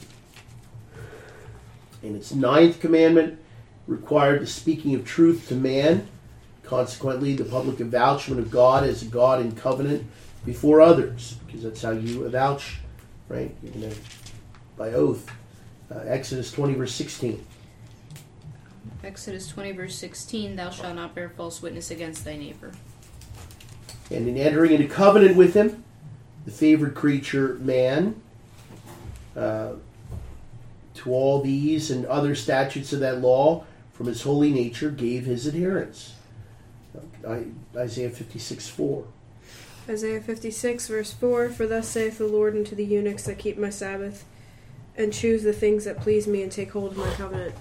In its ninth commandment, required the speaking of truth to man. Consequently, the public avouchment of God as a God in covenant before others, because that's how you avouch, right? You're going to, by oath. Exodus 20, verse 16. Exodus 20, verse 16, Thou shalt not bear false witness against thy neighbor. And in entering into covenant with him, the favored creature, man, to all these and other statutes of that law, from his holy nature, gave his adherence. Isaiah 56, 4. Isaiah 56, verse 4, For thus saith the Lord unto the eunuchs that keep my Sabbath, and choose the things that please me, and take hold of my covenant.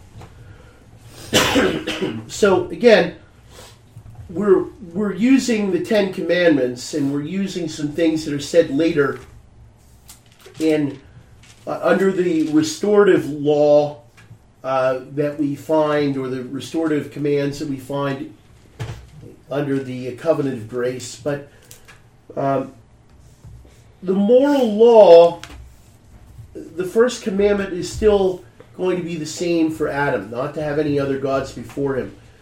So, again, we're using the Ten Commandments, and we're using some things that are said later in under the restorative law that we find, or the restorative commands that we find under the covenant of grace. But the moral law, the first commandment is still going to be the same for Adam, not to have any other gods before him.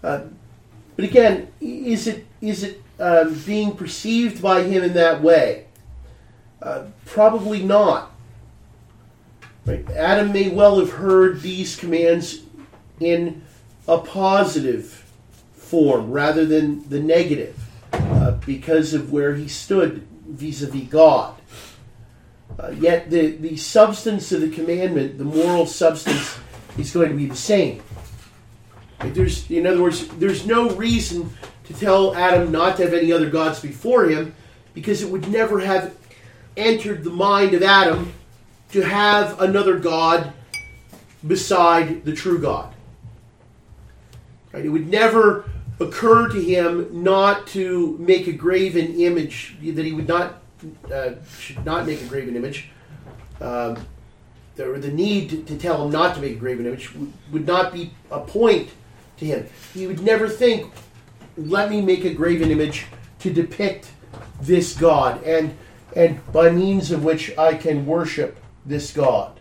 But again, is it being perceived by him in that way? Probably not. Right? Adam may well have heard these commands in a positive form rather than the negative, because of where he stood vis-a-vis God. Yet the substance of the commandment, the moral substance, is going to be the same. In other words, there's no reason to tell Adam not to have any other gods before him, because it would never have entered the mind of Adam to have another god beside the true God. Right? It would never occur to him not to make a graven image, that he would not should not make a graven image. The need to tell him not to make a graven image would not be a point to him. He would never think, let me make a graven image to depict this God, and by means of which I can worship this God.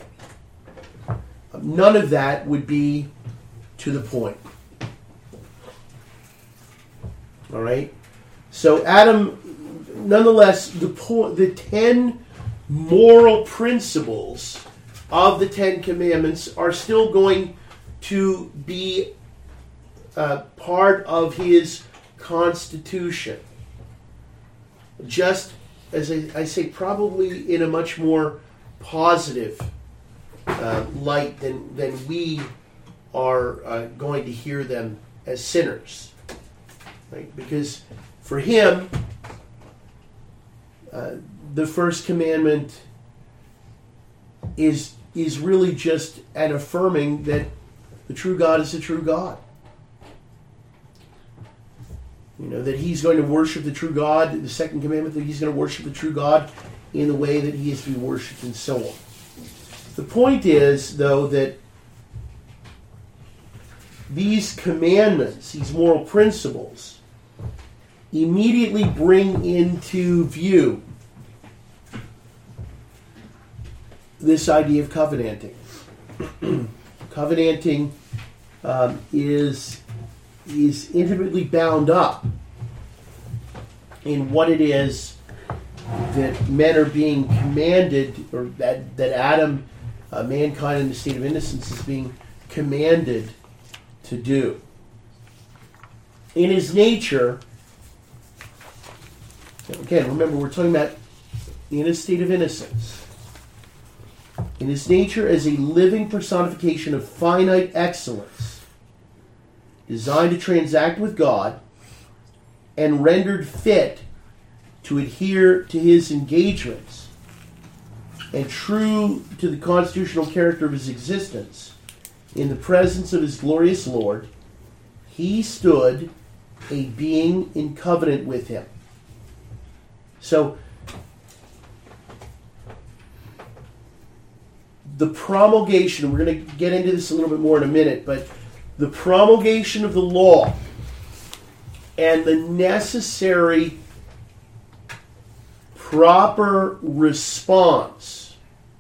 None of that would be to the point. All right? So Adam, nonetheless, the 10 moral principles of the 10 Commandments are still going to be part of his constitution. Just as I say, probably in a much more positive light than we are going to hear them as sinners. Right? Because for him, the first commandment is really just an affirming that the true God is the true God. That he's going to worship the true God. The second commandment, that he's going to worship the true God in the way that he is to be worshipped, and so on. The point is, though, that these commandments, these moral principles, immediately bring into view this idea of covenanting. Covenanting is intimately bound up in what it is that men are being commanded, or that Adam, mankind in the state of innocence, is being commanded to do. In his nature, again, remember, we're talking about in a state of innocence. In his nature as a living personification of finite excellence, designed to transact with God, and rendered fit to adhere to his engagements, and true to the constitutional character of his existence, in the presence of his glorious Lord, he stood a being in covenant with him. So, the promulgation, we're going to get into this a little bit more in a minute, but the promulgation of the law and the necessary proper response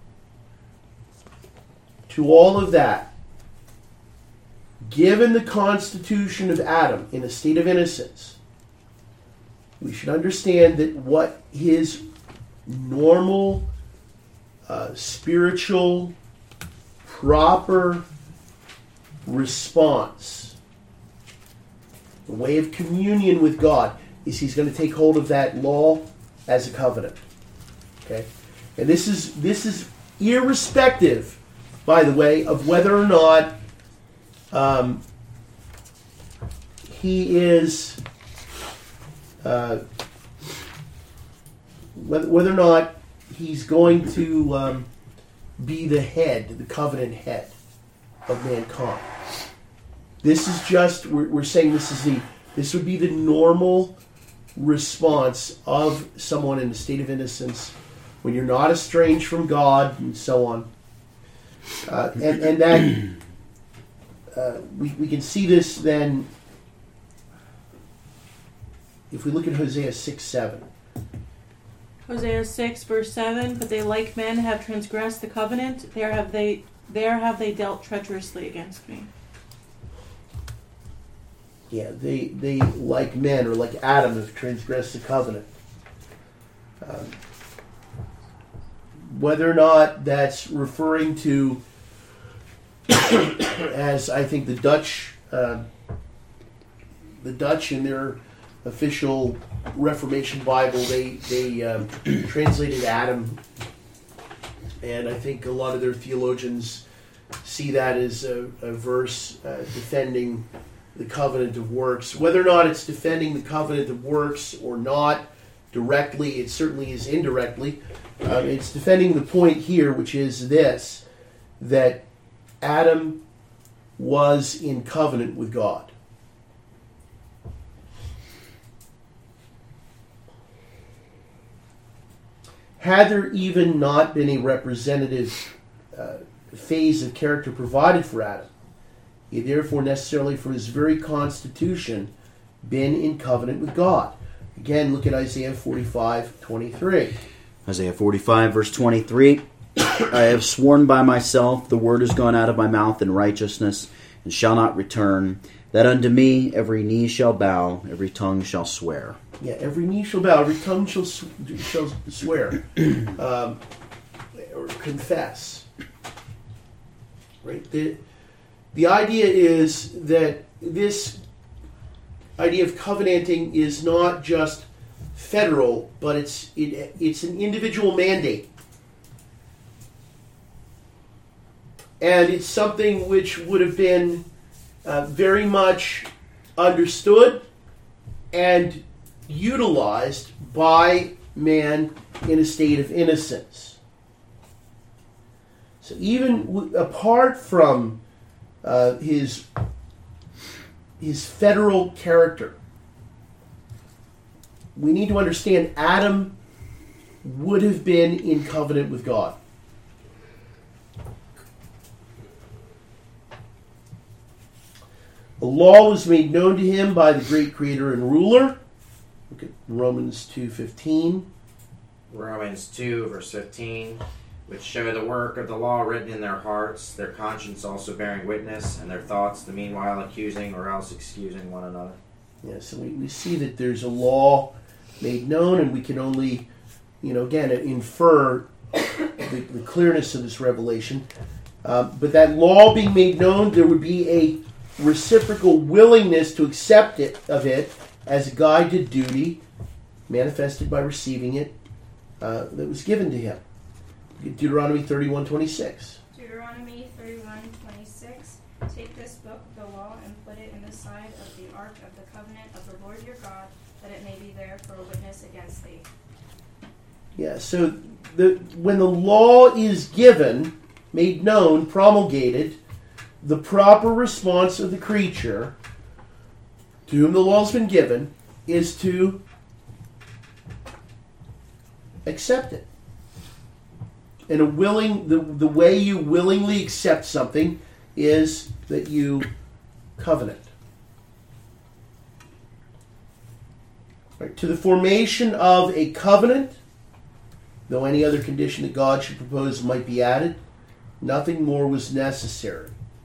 to all of that, given the constitution of Adam in a state of innocence, we should understand that what his normal, spiritual, proper response, the way of communion with God, is he's going to take hold of that law as a covenant. Okay? And this is irrespective, by the way, of whether or not he is whether or not he's going to be the head, the covenant head of mankind. This is just, we're saying this would be the normal response of someone in a state of innocence when you're not estranged from God, and so on. And that we can see this then if we look at Hosea 6:7. Hosea 6, verse 7, but they like men have transgressed the covenant, there have they dealt treacherously against me. Yeah, they like men, or like Adam, have transgressed the covenant. Whether or not that's referring to, as I think the Dutch in their official Reformation Bible, they translated Adam, and I think a lot of their theologians see that as a verse defending the covenant of works. Whether or not it's defending the covenant of works or not directly, it certainly is indirectly. It's defending the point here, which is this, that Adam was in covenant with God. Had there even not been a representative phase of character provided for Adam, he therefore necessarily from his very constitution been in covenant with God. Again, look at Isaiah 45:23. Isaiah 45, verse 23. I have sworn by myself, the word has gone out of my mouth in righteousness, and shall not return, that unto me every knee shall bow, every tongue shall swear. Yeah, every knee shall bow, every tongue shall swear, or confess. Right? The idea is that this idea of covenanting is not just federal, but it's an individual mandate. And it's something which would have been very much understood and utilized by man in a state of innocence. So even apart from his federal character, we need to understand Adam would have been in covenant with God. The law was made known to him by the great creator and ruler. Look at Romans 2:15. Romans 2, verse 15, which show the work of the law written in their hearts, their conscience also bearing witness, and their thoughts the meanwhile accusing or else excusing one another. Yeah, so we see that there's a law made known, and we can only, again, infer the clearness of this revelation. But that law being made known, there would be a reciprocal willingness to accept it as a guide to duty, manifested by receiving it, that was given to him. Deuteronomy 31:26. Deuteronomy 31:26. Take this book of the law and put it in the side of the ark of the covenant of the Lord your God, that it may be there for a witness against thee. Yeah, so when the law is given, made known, promulgated, the proper response of the creature to whom the law has been given is to accept it. And the way you willingly accept something is that you covenant. Right. To the formation of a covenant, though any other condition that God should propose might be added, nothing more was necessary.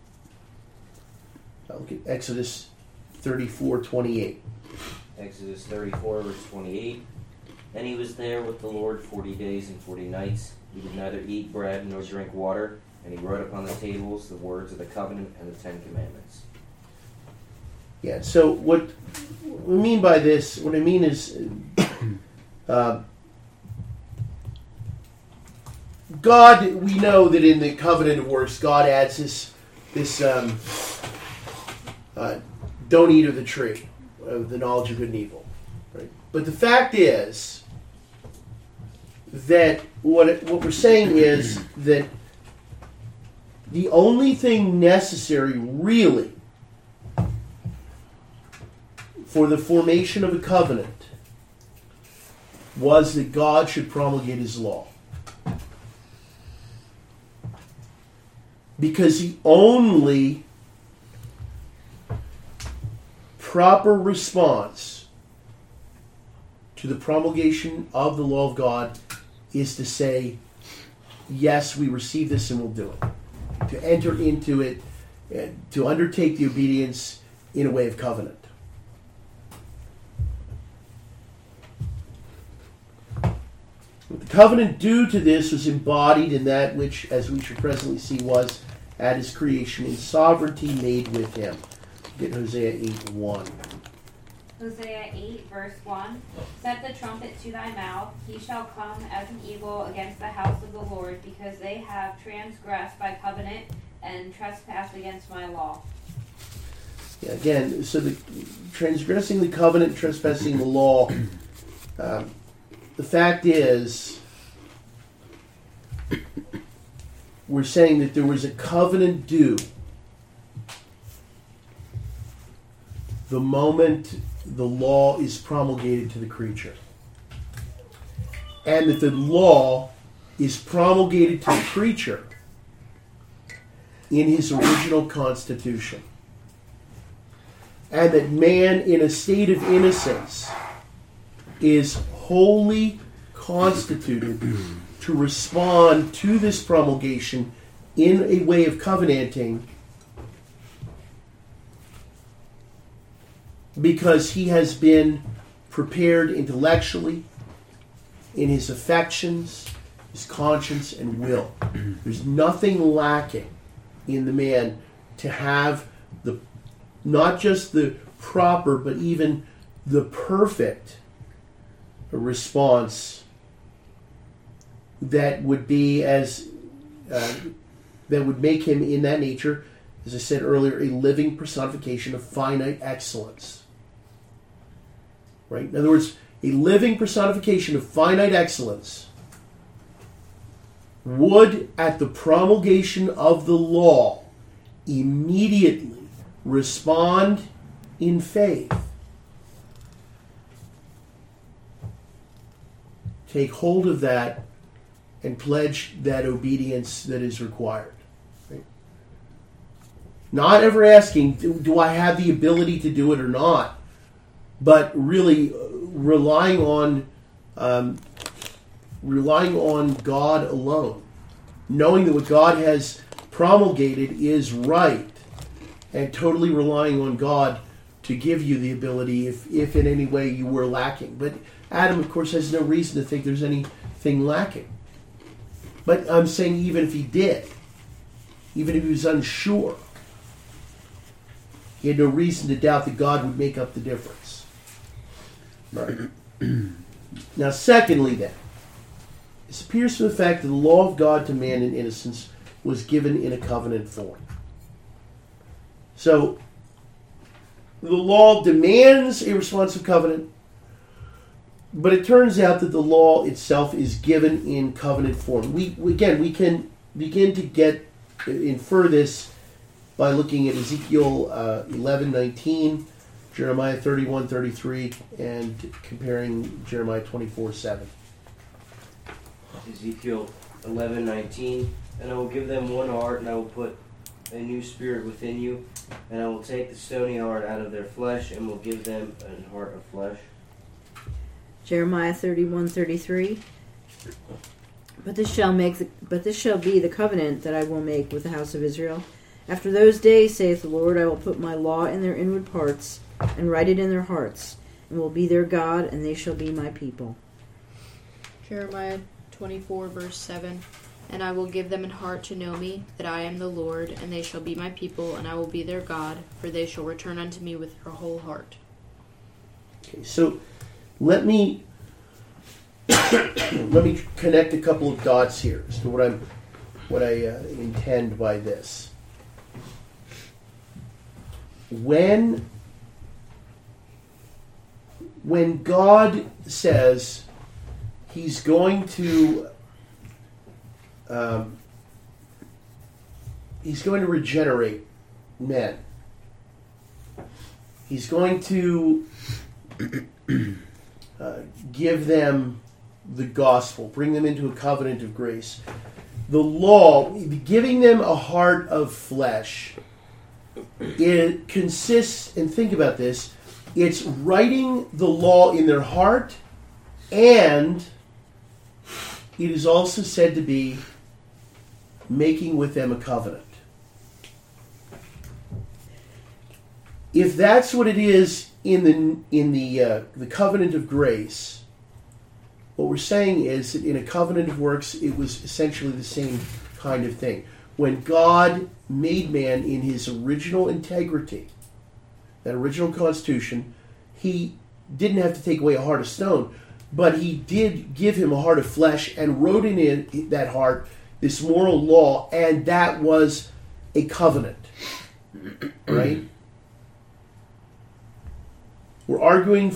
Now look at Exodus 34:28. Exodus 34, verse 28. And he was there with the Lord 40 days and 40 nights. He did neither eat bread nor drink water, and he wrote upon the tables the words of the covenant and the 10 Commandments. Yeah, so what we mean by this, what I mean is God, we know that in the covenant of works, God adds this don't eat of the tree of the knowledge of good and evil. Right? But the fact is that what we're saying is that the only thing necessary really for the formation of a covenant was that God should promulgate his law. Because the only proper response to the promulgation of the law of God is to say, yes, we receive this and we'll do it. To enter into it, to undertake the obedience in a way of covenant. covenant due to this was embodied in that which, as we shall presently see, was at his creation in sovereignty made with him. Get Hosea 8:1. Hosea 8, verse 1. Set the trumpet to thy mouth. He shall come as an eagle against the house of the Lord, because they have transgressed my covenant and trespassed against my law. Yeah, again, so the transgressing the covenant, trespassing the law. The fact is, we're saying that there was a covenant due the moment the law is promulgated to the creature. And that the law is promulgated to the creature in his original constitution. And that man in a state of innocence is wholly constituted to respond to this promulgation in a way of covenanting, because he has been prepared intellectually, in his affections, his conscience, and will. There's nothing lacking in the man to have the not just the proper, but even the perfect response that would be that would make him, in that nature, as I said earlier, a living personification of finite excellence. Right? In other words, a living personification of finite excellence would, at the promulgation of the law, immediately respond in faith. Take hold of that and pledge that obedience that is required. Right? Not ever asking, do I have the ability to do it or not? But really relying on God alone, knowing that what God has promulgated is right, and totally relying on God to give you the ability if in any way you were lacking. But Adam, of course, has no reason to think there's anything lacking. But I'm saying even if he did, even if he was unsure, he had no reason to doubt that God would make up the difference. Right. Now, secondly, then, this appears from the fact that the law of God to man in innocence was given in a covenant form. So, the law demands a responsive covenant, but it turns out that the law itself is given in covenant form. We can begin to infer this by looking at Ezekiel 11:19, Jeremiah 31:33, and comparing Jeremiah 24:7. Ezekiel 11:19, and I will give them one heart, and I will put a new spirit within you, and I will take the stony heart out of their flesh, and will give them a heart of flesh. Jeremiah 31:33. But this shall be the covenant that I will make with the house of Israel. After those days, saith the Lord, I will put my law in their inward parts, and write it in their hearts, and will be their God, and they shall be my people. Jeremiah 24, verse 7. And I will give them an heart to know me, that I am the Lord, and they shall be my people, and I will be their God, for they shall return unto me with their whole heart. Okay, so let me connect a couple of dots here as to what I intend by this. When God says He's going to regenerate men, He's going to give them the gospel, bring them into a covenant of grace. The law, giving them a heart of flesh, it consists, and think about this, it's writing the law in their heart, and it is also said to be making with them a covenant. If that's what it is in the covenant of grace, what we're saying is that in a covenant of works, it was essentially the same kind of thing. When God made man in his original integrity, that original constitution, he didn't have to take away a heart of stone, but he did give him a heart of flesh and wrote in that heart this moral law, and that was a covenant. Right? We're arguing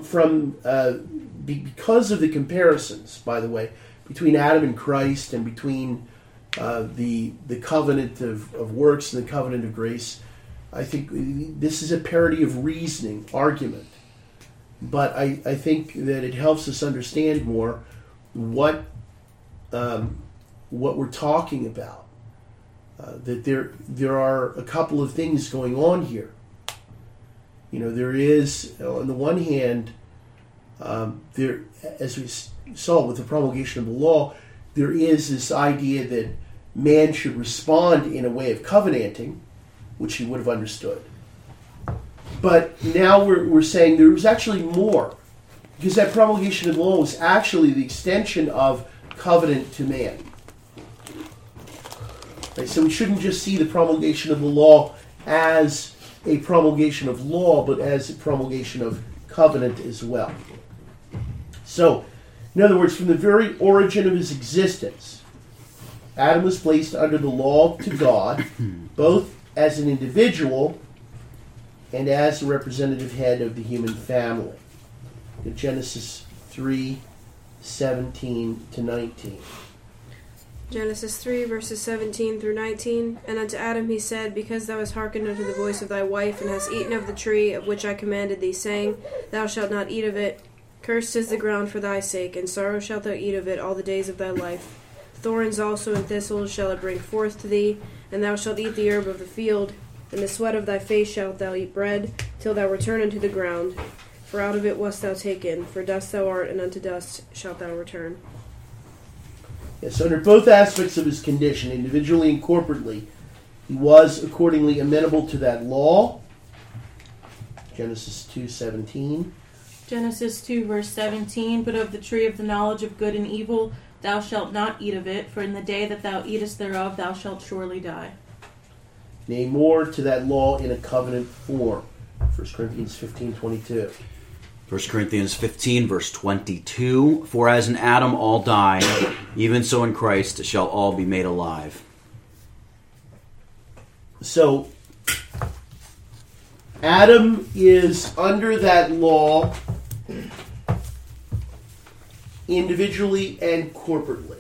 because of the comparisons, by the way, between Adam and Christ and between the covenant of works and the covenant of grace. I think this is a parity of reasoning argument. But I think that it helps us understand more what we're talking about. That there are a couple of things going on here. There is, on the one hand, there, as we saw with the promulgation of the law, there is this idea that man should respond in a way of covenanting, which he would have understood. But now we're saying there was actually more, because that promulgation of the law was actually the extension of covenant to man. Right, so we shouldn't just see the promulgation of the law as a promulgation of law, but as a promulgation of covenant as well. So, in other words, from the very origin of his existence, Adam was placed under the law to God, both as an individual and as the representative head of the human family. In Genesis 3:17-19. Genesis 3, verses 17 through 19. And unto Adam he said, Because thou hast hearkened unto the voice of thy wife, and hast eaten of the tree of which I commanded thee, saying, Thou shalt not eat of it. Cursed is the ground for thy sake, and sorrow shalt thou eat of it all the days of thy life. Thorns also and thistles shall it bring forth to thee, and thou shalt eat the herb of the field. In the sweat of thy face shalt thou eat bread, till thou return unto the ground. For out of it wast thou taken, for dust thou art, and unto dust shalt thou return. Yes, under both aspects of his condition, individually and corporately, he was accordingly amenable to that law. Genesis 2:17. Genesis 2, verse 17, But of the tree of the knowledge of good and evil thou shalt not eat of it, for in the day that thou eatest thereof thou shalt surely die. Nay, more to that law in a covenant form. 1 Corinthians 15:22. 1 Corinthians 15, verse 22, For as in Adam all die, even so in Christ shall all be made alive. So, Adam is under that law individually and corporately.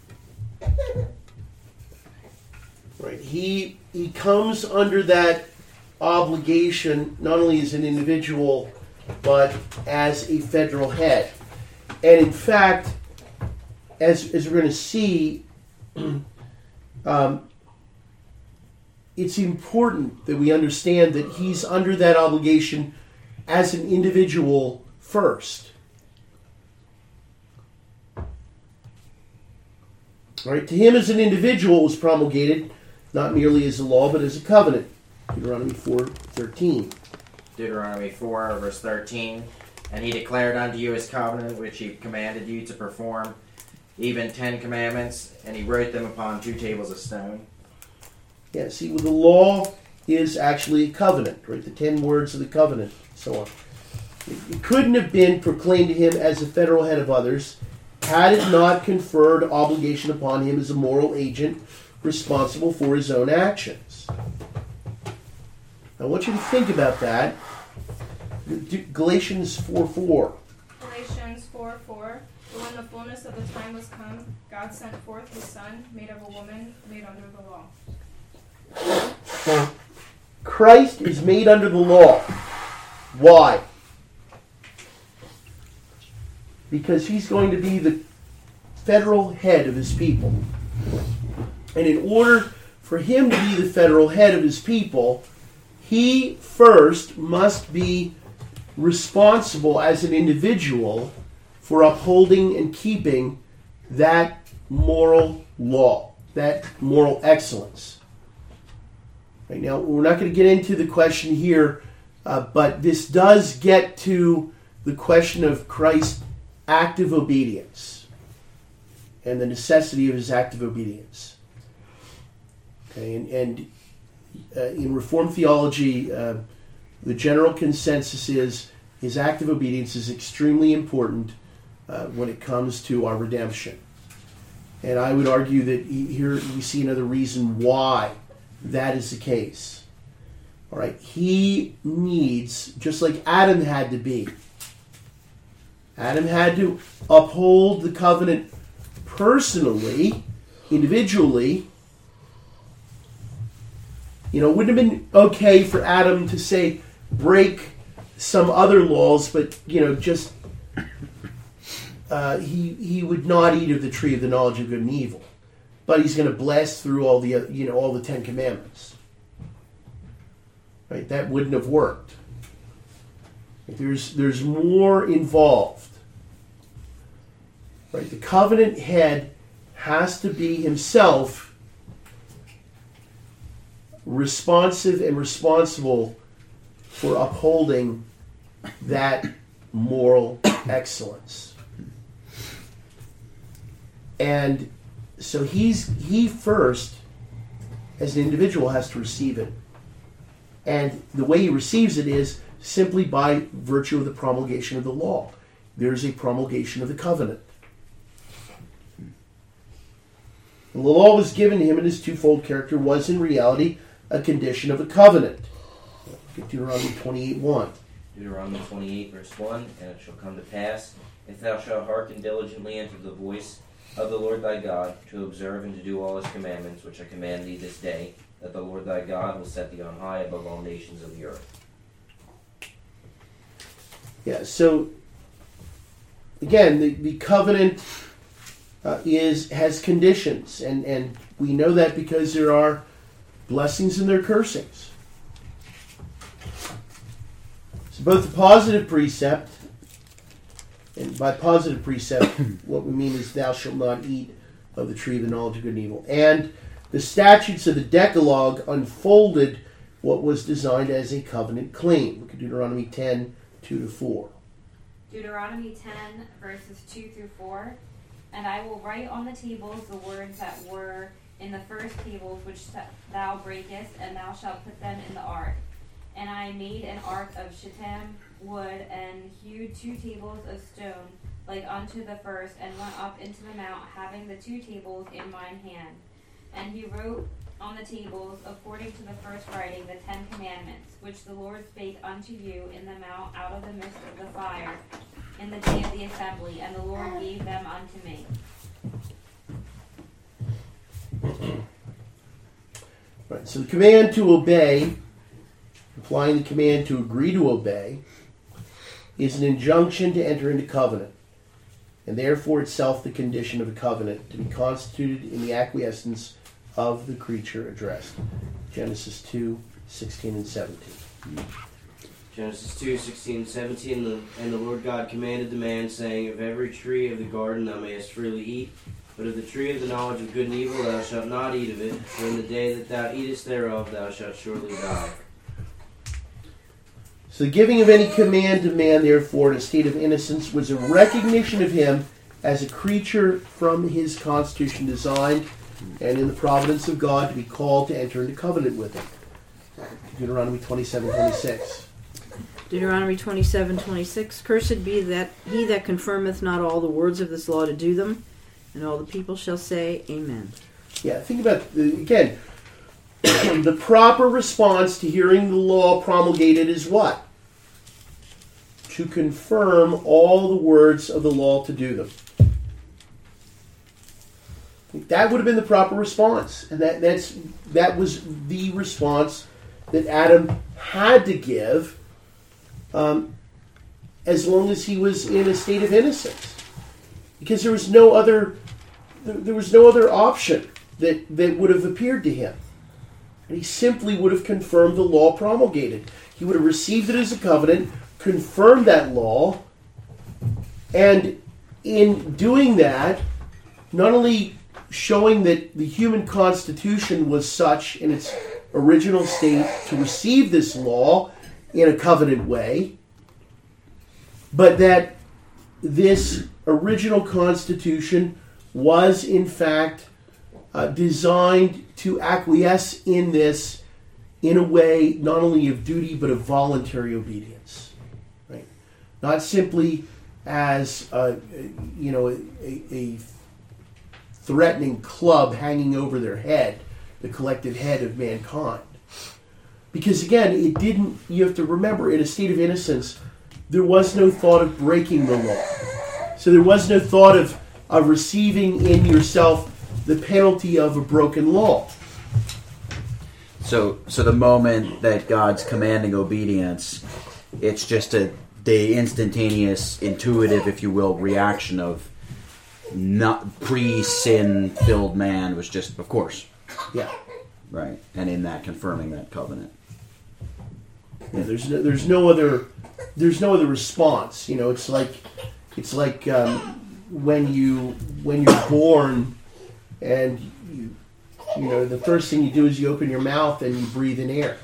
Right? He comes under that obligation not only as an individual but as a federal head. And in fact, as we're going to see, it's important that we understand that he's under that obligation as an individual first. All right, to him as an individual it was promulgated not merely as a law but as a covenant. Deuteronomy 4:13. Deuteronomy 4, verse 13. And he declared unto you his covenant, which he commanded you to perform, even 10 commandments, and he wrote them upon 2 tables of stone. Yeah, see, well, the law is actually a covenant, right? The 10 words of the covenant, so on. It couldn't have been proclaimed to him as a federal head of others had it not conferred obligation upon him as a moral agent responsible for his own actions. I want you to think about that. Galatians 4:4. Galatians 4:4. But when the fullness of the time was come, God sent forth his Son, made of a woman, made under the law. Christ is made under the law. Why? Because he's going to be the federal head of his people. And in order for him to be the federal head of his people, he first must be responsible as an individual for upholding and keeping that moral law, that moral excellence. Right now, we're not going to get into the question here, but this does get to the question of Christ active obedience and the necessity of his active obedience. Okay, and in Reformed theology, the general consensus is his active obedience is extremely important when it comes to our redemption. And I would argue that here we see another reason why that is the case. All right, he needs, just like Adam had to be. Adam had to uphold the covenant personally, individually. You know, it wouldn't have been okay for Adam to say, break some other laws, but, you know, just he would not eat of the tree of the knowledge of good and evil. But he's going to blast through all the, all the 10 Commandments. Right? That wouldn't have worked. There's more involved. Right? The covenant head has to be himself responsive and responsible for upholding that moral excellence. And so he first, as an individual, has to receive it. And the way he receives it is simply by virtue of the promulgation of the law. There's a promulgation of the covenant. And the law was given to him, and his twofold character was in reality a condition of a covenant. Deuteronomy 28:1. Deuteronomy 28, verse 1, and it shall come to pass, if thou shalt hearken diligently unto the voice of the Lord thy God, to observe and to do all his commandments, which I command thee this day, that the Lord thy God will set thee on high above all nations of the earth. Yeah, so, again, the covenant has conditions, and we know that because there are blessings and there are cursings. So both the positive precept, and by positive precept, what we mean is thou shalt not eat of the tree of the knowledge of good and evil, and the statutes of the Decalogue unfolded what was designed as a covenant claim. Look at Deuteronomy 10, 2-4. Deuteronomy 10, verses 2 through 4. And I will write on the tables the words that were in the first tables which thou breakest, and thou shalt put them in the ark. And I made an ark of shittim wood, and hewed 2 tables of stone, like unto the first, and went up into the mount, having the 2 tables in mine hand. And he wrote on the tables, according to the first writing, the 10 Commandments, which the Lord spake unto you in the mount out of the midst of the fire, in the day of the assembly, and the Lord gave them unto me. Right, so the command to obey, implying the command to agree to obey, is an injunction to enter into covenant, and therefore itself the condition of a covenant, to be constituted in the acquiescence of the creature addressed. Genesis 2, 16 and 17. Genesis 2, 16 and 17, and the Lord God commanded the man, saying, of every tree of the garden thou mayest freely eat, but of the tree of the knowledge of good and evil thou shalt not eat of it, for in the day that thou eatest thereof thou shalt surely die. So the giving of any command to man, therefore, in a state of innocence, was a recognition of him as a creature from his constitution designed, and in the providence of God, to be called to enter into covenant with him. Deuteronomy 27:26. Deuteronomy 27:26. Cursed be that he that confirmeth not all the words of this law to do them, and all the people shall say, Amen. Yeah, think about, again, the proper response to hearing the law promulgated is what? To confirm all the words of the law to do them. That would have been the proper response. And that was the response that Adam had to give as long as he was in a state of innocence. Because there was no other option that would have appeared to him. And he simply would have confirmed the law promulgated. He would have received it as a covenant, confirmed that law, and in doing that, not only showing that the human constitution was such in its original state to receive this law in a covenant way, but that this original Constitution was, in fact, designed to acquiesce in this in a way not only of duty but of voluntary obedience, right? Not simply as a threatening club hanging over their head, the collective head of mankind. Because again, it didn't. You have to remember, in a state of innocence, there was no thought of breaking the law. So there was no thought of receiving in yourself the penalty of a broken law. So the moment that God's commanding obedience, it's just the instantaneous, intuitive, if you will, reaction of not pre-sin filled man was just, of course. Yeah. Right. And in that, confirming that covenant. Yeah, there's no other response. You know, it's like when you're born, and you know the first thing you do is you open your mouth and you breathe in air.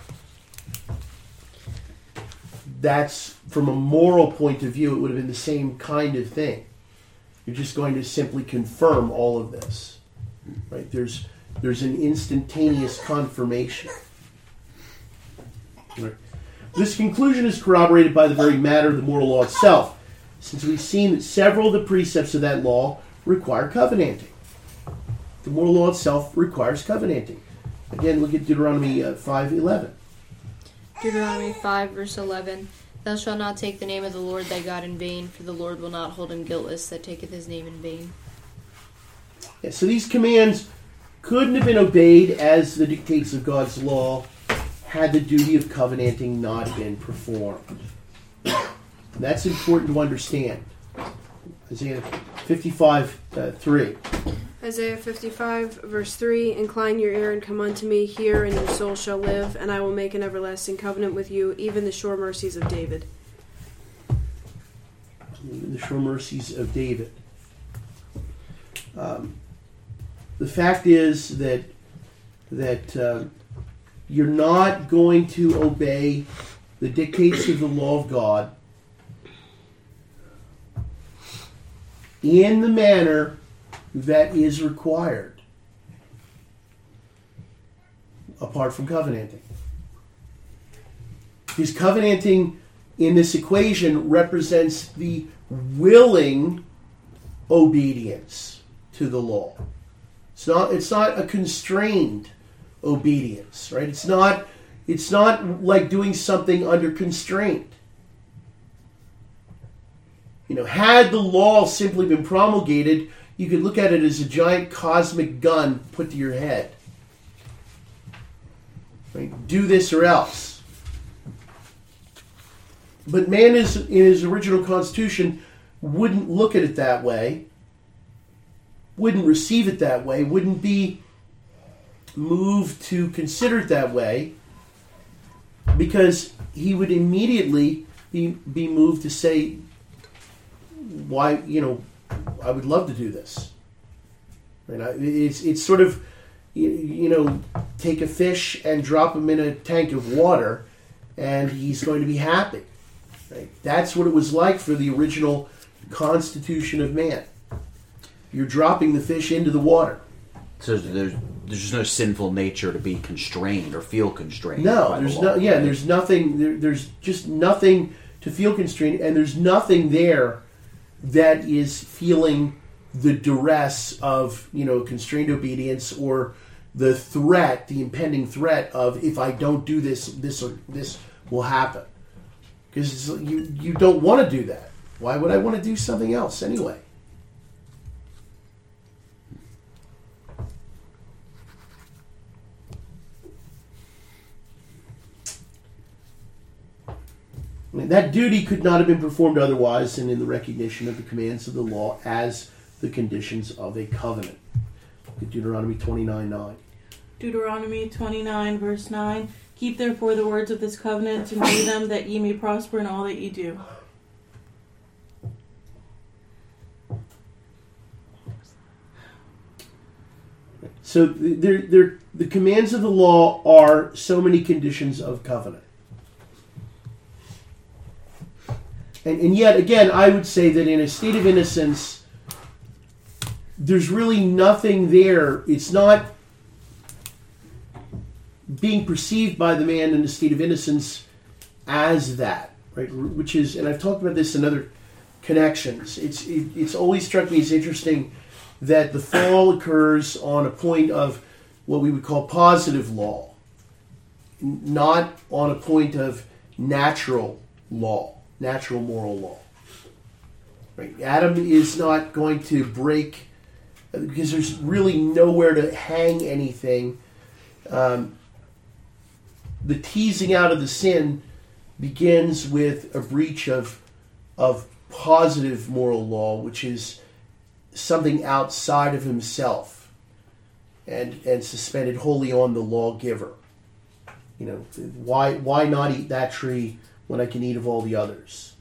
That's, from a moral point of view, it would have been the same kind of thing. You're just going to simply confirm all of this, right? There's an instantaneous confirmation. Right. This conclusion is corroborated by the very matter of the moral law itself, since we've seen that several of the precepts of that law require covenanting. The moral law itself requires covenanting. Again, look at Deuteronomy 5:11. Deuteronomy 5, verse 11. Thou shalt not take the name of the Lord thy God in vain, for the Lord will not hold him guiltless that taketh his name in vain. Yeah, so these commands couldn't have been obeyed as the dictates of God's law had the duty of covenanting not been performed. That's important to understand. Isaiah 55:3. Isaiah 55, verse 3, Incline your ear and come unto me, hear, and your soul shall live, and I will make an everlasting covenant with you, even the sure mercies of David. Even the sure mercies of David. The fact is that you're not going to obey the dictates of the law of God in the manner that is required apart from covenanting. Because covenanting in this equation represents the willing obedience to the law. It's not a constrained obedience, right? It's not like doing something under constraint. You know, had the law simply been promulgated, you could look at it as a giant cosmic gun put to your head. Right? Do this or else. But man, in his original constitution, wouldn't look at it that way, wouldn't receive it that way, wouldn't be moved to consider it that way, because he would immediately be moved to say, why, I would love to do this. Right? It's sort of, take a fish and drop him in a tank of water, and he's going to be happy. Right? That's what it was like for the original constitution of man. You're dropping the fish into the water. So there's just no sinful nature to be constrained or feel constrained. No, there's no. Yeah, there's nothing. There's just nothing to feel constrained, and there's nothing there that is feeling the duress of constrained obedience or the threat, the impending threat of, if I don't do this, this will happen. Because you don't want to do that. Why would I want to do something else anyway? That duty could not have been performed otherwise than in the recognition of the commands of the law as the conditions of a covenant. Deuteronomy 29:9. Deuteronomy 29, verse 9. Keep therefore the words of this covenant to do them, that ye may prosper in all that ye do. So the commands of the law are so many conditions of covenant. And yet, again, I would say that in a state of innocence, there's really nothing there. It's not being perceived by the man in a state of innocence as that, right? Which is, and I've talked about this in other connections. It's always struck me as interesting that the fall occurs on a point of what we would call positive law, not on a point of natural law, natural moral law. Right? Adam is not going to break, because there's really nowhere to hang anything. The teasing out of the sin begins with a breach of positive moral law, which is something outside of himself and suspended wholly on the lawgiver. You know, why not eat that tree when I can eat of all the others?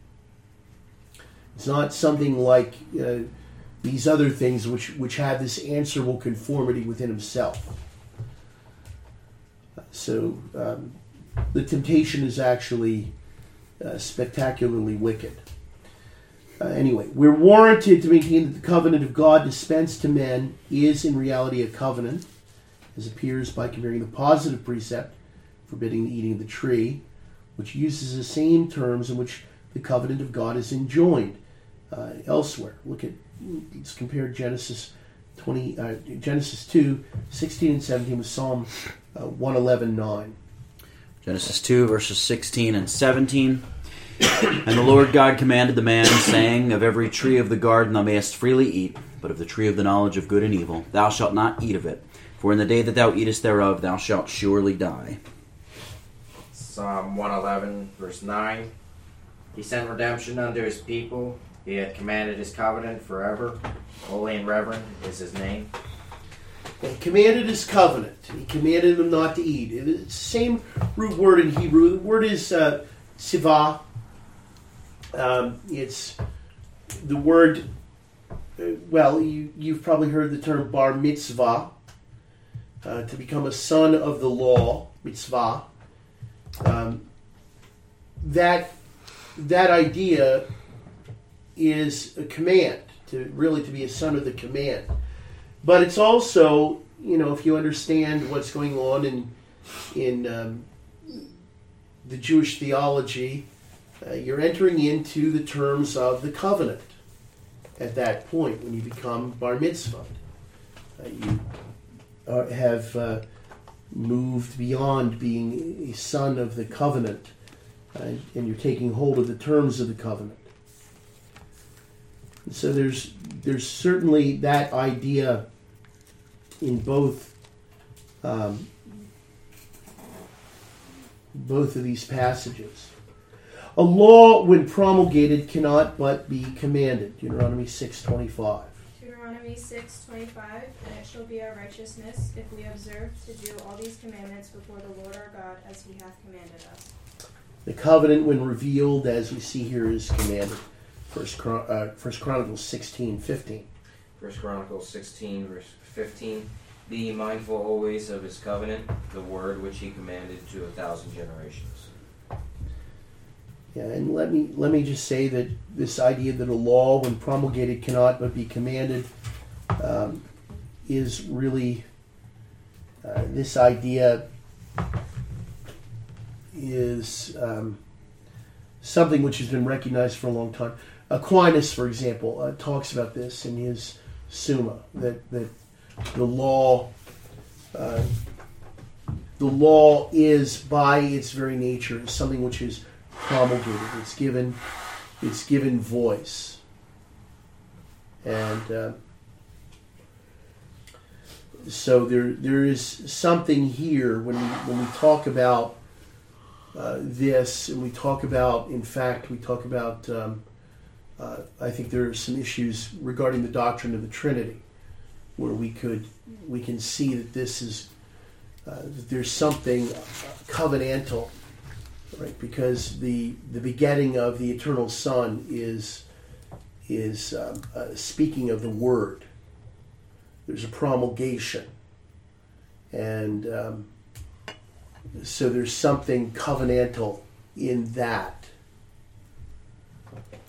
It's not something like these other things which have this answerable conformity within himself. So the temptation is actually spectacularly wicked. Anyway, we're warranted to maintain that the covenant of God dispensed to men is in reality a covenant, as appears by comparing the positive precept forbidding the eating of the tree, which uses the same terms in which the covenant of God is enjoined elsewhere. Let's compare Genesis 2, 16 and 17 with Psalm 111:9. Genesis 2, verses 16 and 17. And the Lord God commanded the man, saying, Of every tree of the garden thou mayest freely eat, but of the tree of the knowledge of good and evil thou shalt not eat of it, for in the day that thou eatest thereof thou shalt surely die. Psalm 111, verse 9. He sent redemption unto his people. He hath commanded his covenant forever. Holy and reverend is his name. He commanded his covenant. He commanded them not to eat. It's the same root word in Hebrew. The word is tzivah. It's the word, you've probably heard the term bar mitzvah, to become a son of the law, mitzvah. That idea is a command, to be a son of the command. But it's also, if you understand what's going on in the Jewish theology, you're entering into the terms of the covenant at that point when you become bar mitzvah. You have moved beyond being a son of the covenant, and you're taking hold of the terms of the covenant. So there's certainly that idea in both of these passages. A law, when promulgated, cannot but be commanded. Deuteronomy 6:25. Deuteronomy 6:25, and it shall be our righteousness if we observe to do all these commandments before the Lord our God as he hath commanded us. The covenant, when revealed, as we see here, is commanded. First Chronicles 16:15. 1 Chronicles 16, verse 15. Be mindful always of his covenant, the word which he commanded to 1,000 generations. Yeah, and let me just say that this idea that a law, when promulgated, cannot but be commanded, is really this idea is something which has been recognized for a long time. Aquinas, for example, talks about this in his Summa, that the law is, by its very nature, something which is promulgated. It's given voice, and so there is something here when we talk about this, and we talk about, I think there are some issues regarding the doctrine of the Trinity, where we can see that this is that there's something covenantal, right? Because the begetting of the eternal Son is speaking of the Word. There's a promulgation, and so there's something covenantal in that.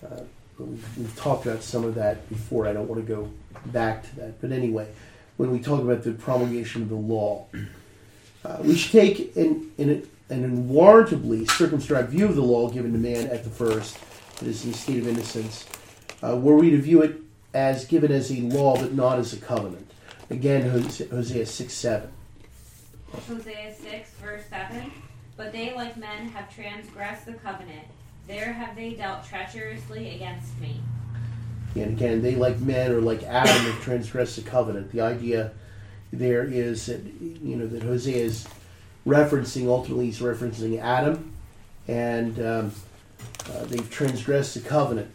We've talked about some of that before. I don't want to go back to that. But anyway, when we talk about the promulgation of the law, we should take an unwarrantably circumscribed view of the law given to man at the first, that is in a state of innocence, were we to view it as given as a law but not as a covenant. Again, Hosea 6:7. Hosea 6, verse 7. But they, like men, have transgressed the covenant. There have they dealt treacherously against me. And again, they, like men or like Adam, have transgressed the covenant. The idea there is that, that Hosea is referencing, ultimately he's referencing Adam, and they've transgressed the covenant.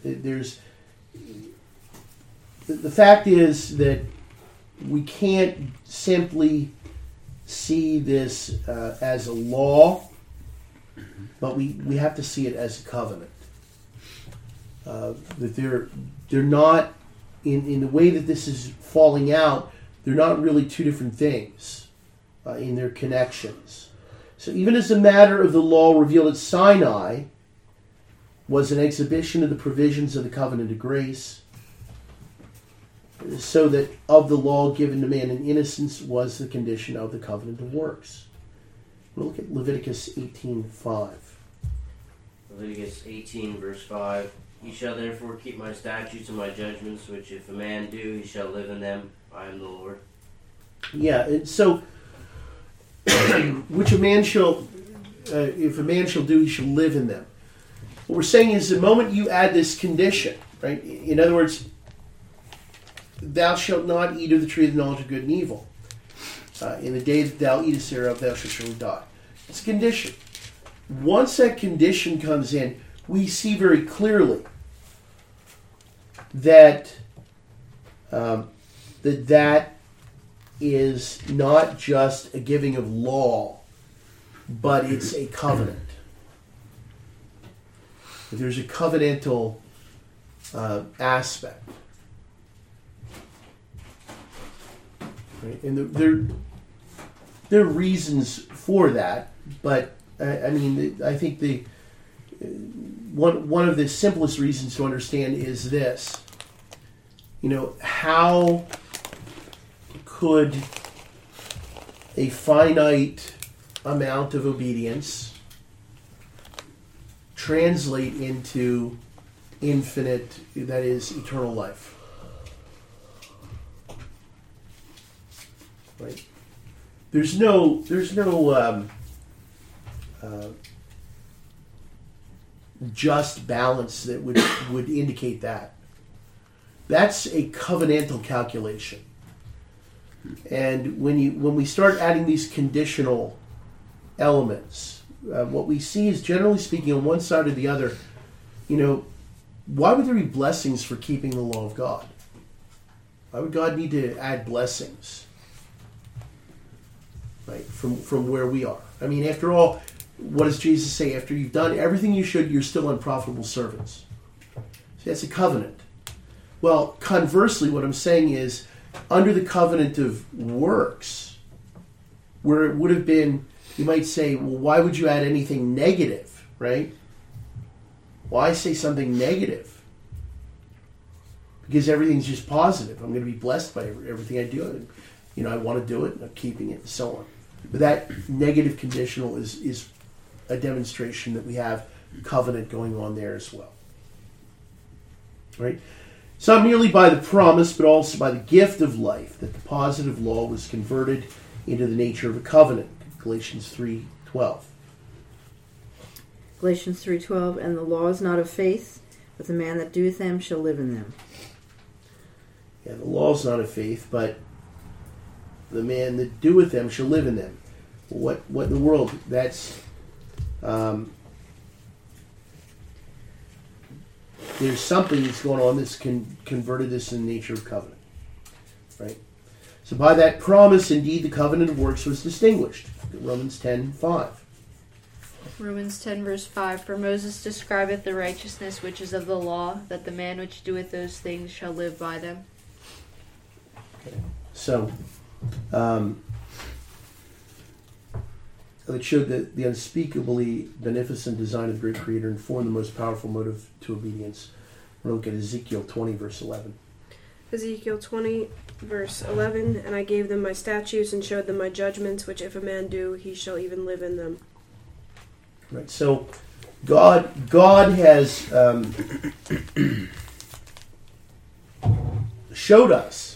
The fact is that we can't simply see this as a law, but we have to see it as a covenant. That they're not, in the way that this is falling out, they're not really two different things in their connections. So even as the matter of the law revealed at Sinai was an exhibition of the provisions of the covenant of grace, so that of the law given to man in innocence was the condition of the covenant of works. We'll look at Leviticus 18:5. Leviticus 18, verse 5. Ye shall therefore keep my statutes and my judgments, which if a man do, he shall live in them. I am the Lord. Yeah, and so, which a man shall, if a man shall do, he shall live in them. What we're saying is the moment you add this condition, right? In other words, thou shalt not eat of the tree of the knowledge of good and evil. In the day that thou eatest thereof, thou shalt surely die. It's a condition. Once that condition comes in, we see very clearly that that is not just a giving of law, but it's a covenant. There's a covenantal aspect. Right? And there are reasons for that, but I think the one of the simplest reasons to understand is this. How could a finite amount of obedience translate into infinite, that is, eternal life? Right? There's no just balance that would indicate that. That's a covenantal calculation. And when we start adding these conditional elements, what we see is, generally speaking, on one side or the other, why would there be blessings for keeping the law of God? Why would God need to add blessings? Right, from where we are. After all, what does Jesus say? After you've done everything you should, you're still unprofitable servants. See, that's a covenant. Well, conversely, what I'm saying is, under the covenant of works, where it would have been, you might say, well, why would you add anything negative, right? Why say something negative? Because everything's just positive. I'm going to be blessed by everything I do. And, I want to do it, and I'm keeping it, and so on. But that negative conditional is a demonstration that we have covenant going on there as well. Right? It's not merely by the promise, but also by the gift of life that the positive law was converted into the nature of a covenant. Galatians 3:12. Galatians 3:12, and the law is not of faith, but the man that doeth them shall live in them. Yeah, the law is not of faith, but the man that doeth them shall live in them. What in the world? That's there's something that's going on that's converted this in the nature of covenant, right? So by that promise, indeed, the covenant of works was distinguished. Romans 10:5. Romans 10, verse 5. For Moses describeth the righteousness which is of the law, that the man which doeth those things shall live by them. Okay. So, it showed that the unspeakably beneficent design of the great Creator informed the most powerful motive to obedience. We're going to look at Ezekiel 20, verse 11. Ezekiel 20, verse 11, and I gave them my statutes and showed them my judgments, which if a man do, he shall even live in them. Right. So God has showed us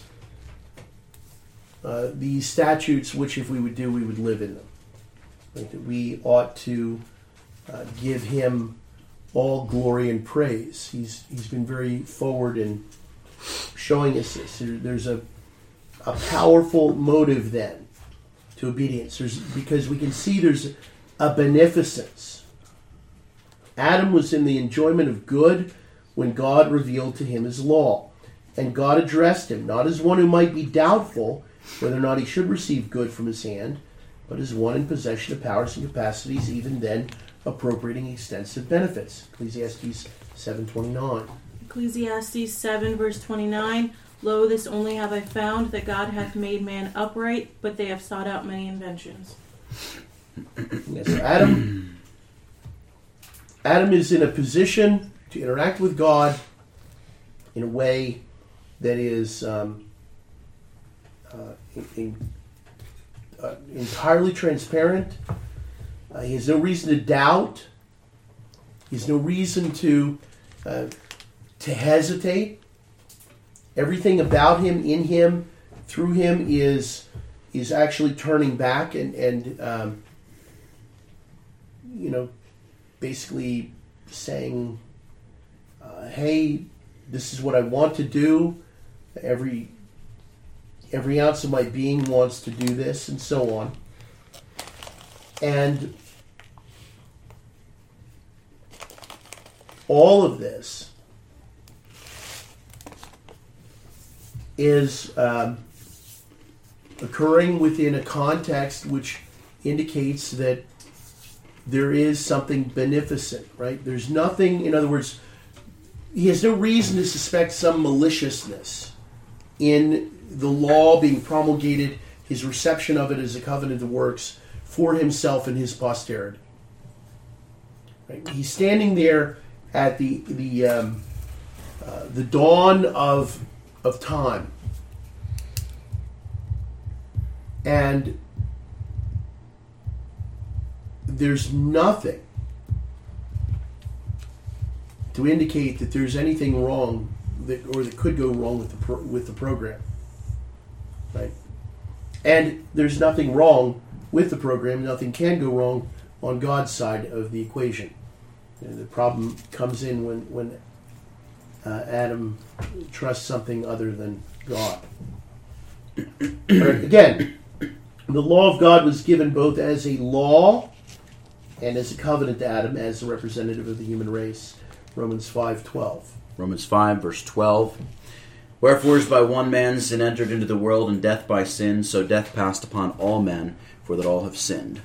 these statutes, which if we would do, we would live in them. Right? That we ought to give him all glory and praise. He's been very forward in showing us this. There's a powerful motive then to obedience. Because we can see there's a beneficence. Adam was in the enjoyment of good when God revealed to him his law. And God addressed him, not as one who might be doubtful whether or not he should receive good from his hand, but as one in possession of powers and capacities, even then appropriating extensive benefits. Ecclesiastes 7:29. Ecclesiastes 7, verse 29. Lo, this only have I found, that God hath made man upright, but they have sought out many inventions. Yes, Adam is in a position to interact with God in a way that is entirely transparent. He has no reason to doubt. He has no reason to hesitate. Everything about him, in him, through him is actually turning back and basically saying, hey, this is what I want to do. Every ounce of my being wants to do this, and so on. And all of this is occurring within a context which indicates that there is something beneficent, right? There's nothing, in other words, he has no reason to suspect some maliciousness in the law being promulgated, his reception of it as a covenant of works for himself and his posterity. Right? He's standing there at the dawn of time, and there's nothing to indicate that there's anything wrong that could go wrong with the program, right? And there's nothing wrong with the program. Nothing can go wrong on God's side of the equation. And the problem comes in when Adam trusts something other than God. Right, again, the law of God was given both as a law and as a covenant to Adam as a representative of the human race. Romans 5:12. Romans 5, verse 12. Wherefore as by one man sin entered into the world, and death by sin, so death passed upon all men, for that all have sinned.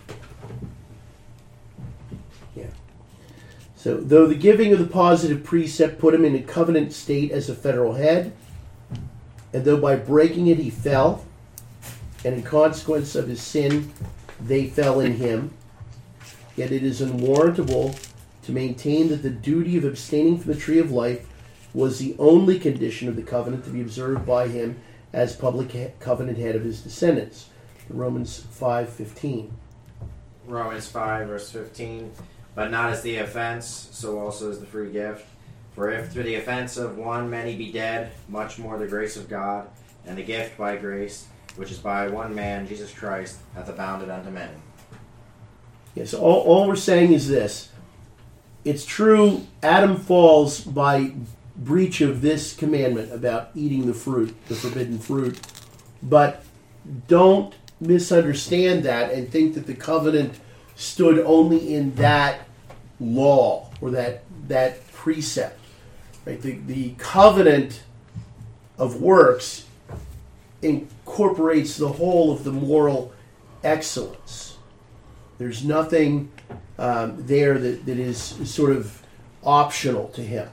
Yeah. So, though the giving of the positive precept put him in a covenant state as a federal head, and though by breaking it he fell, and in consequence of his sin they fell in him, yet it is unwarrantable to maintain that the duty of abstaining from the tree of life was the only condition of the covenant to be observed by him as public covenant head of his descendants. Romans 5:15. Romans 5, verse 15. But not as the offense, so also is the free gift. For if through the offense of one many be dead, much more the grace of God, and the gift by grace, which is by one man, Jesus Christ, hath abounded unto many. Yes, all we're saying is this. It's true, Adam falls by breach of this commandment about eating the fruit, the forbidden fruit. But don't misunderstand that and think that the covenant stood only in that law or that precept. Right? The covenant of works incorporates the whole of the moral excellence. There's nothing there that is sort of optional to him.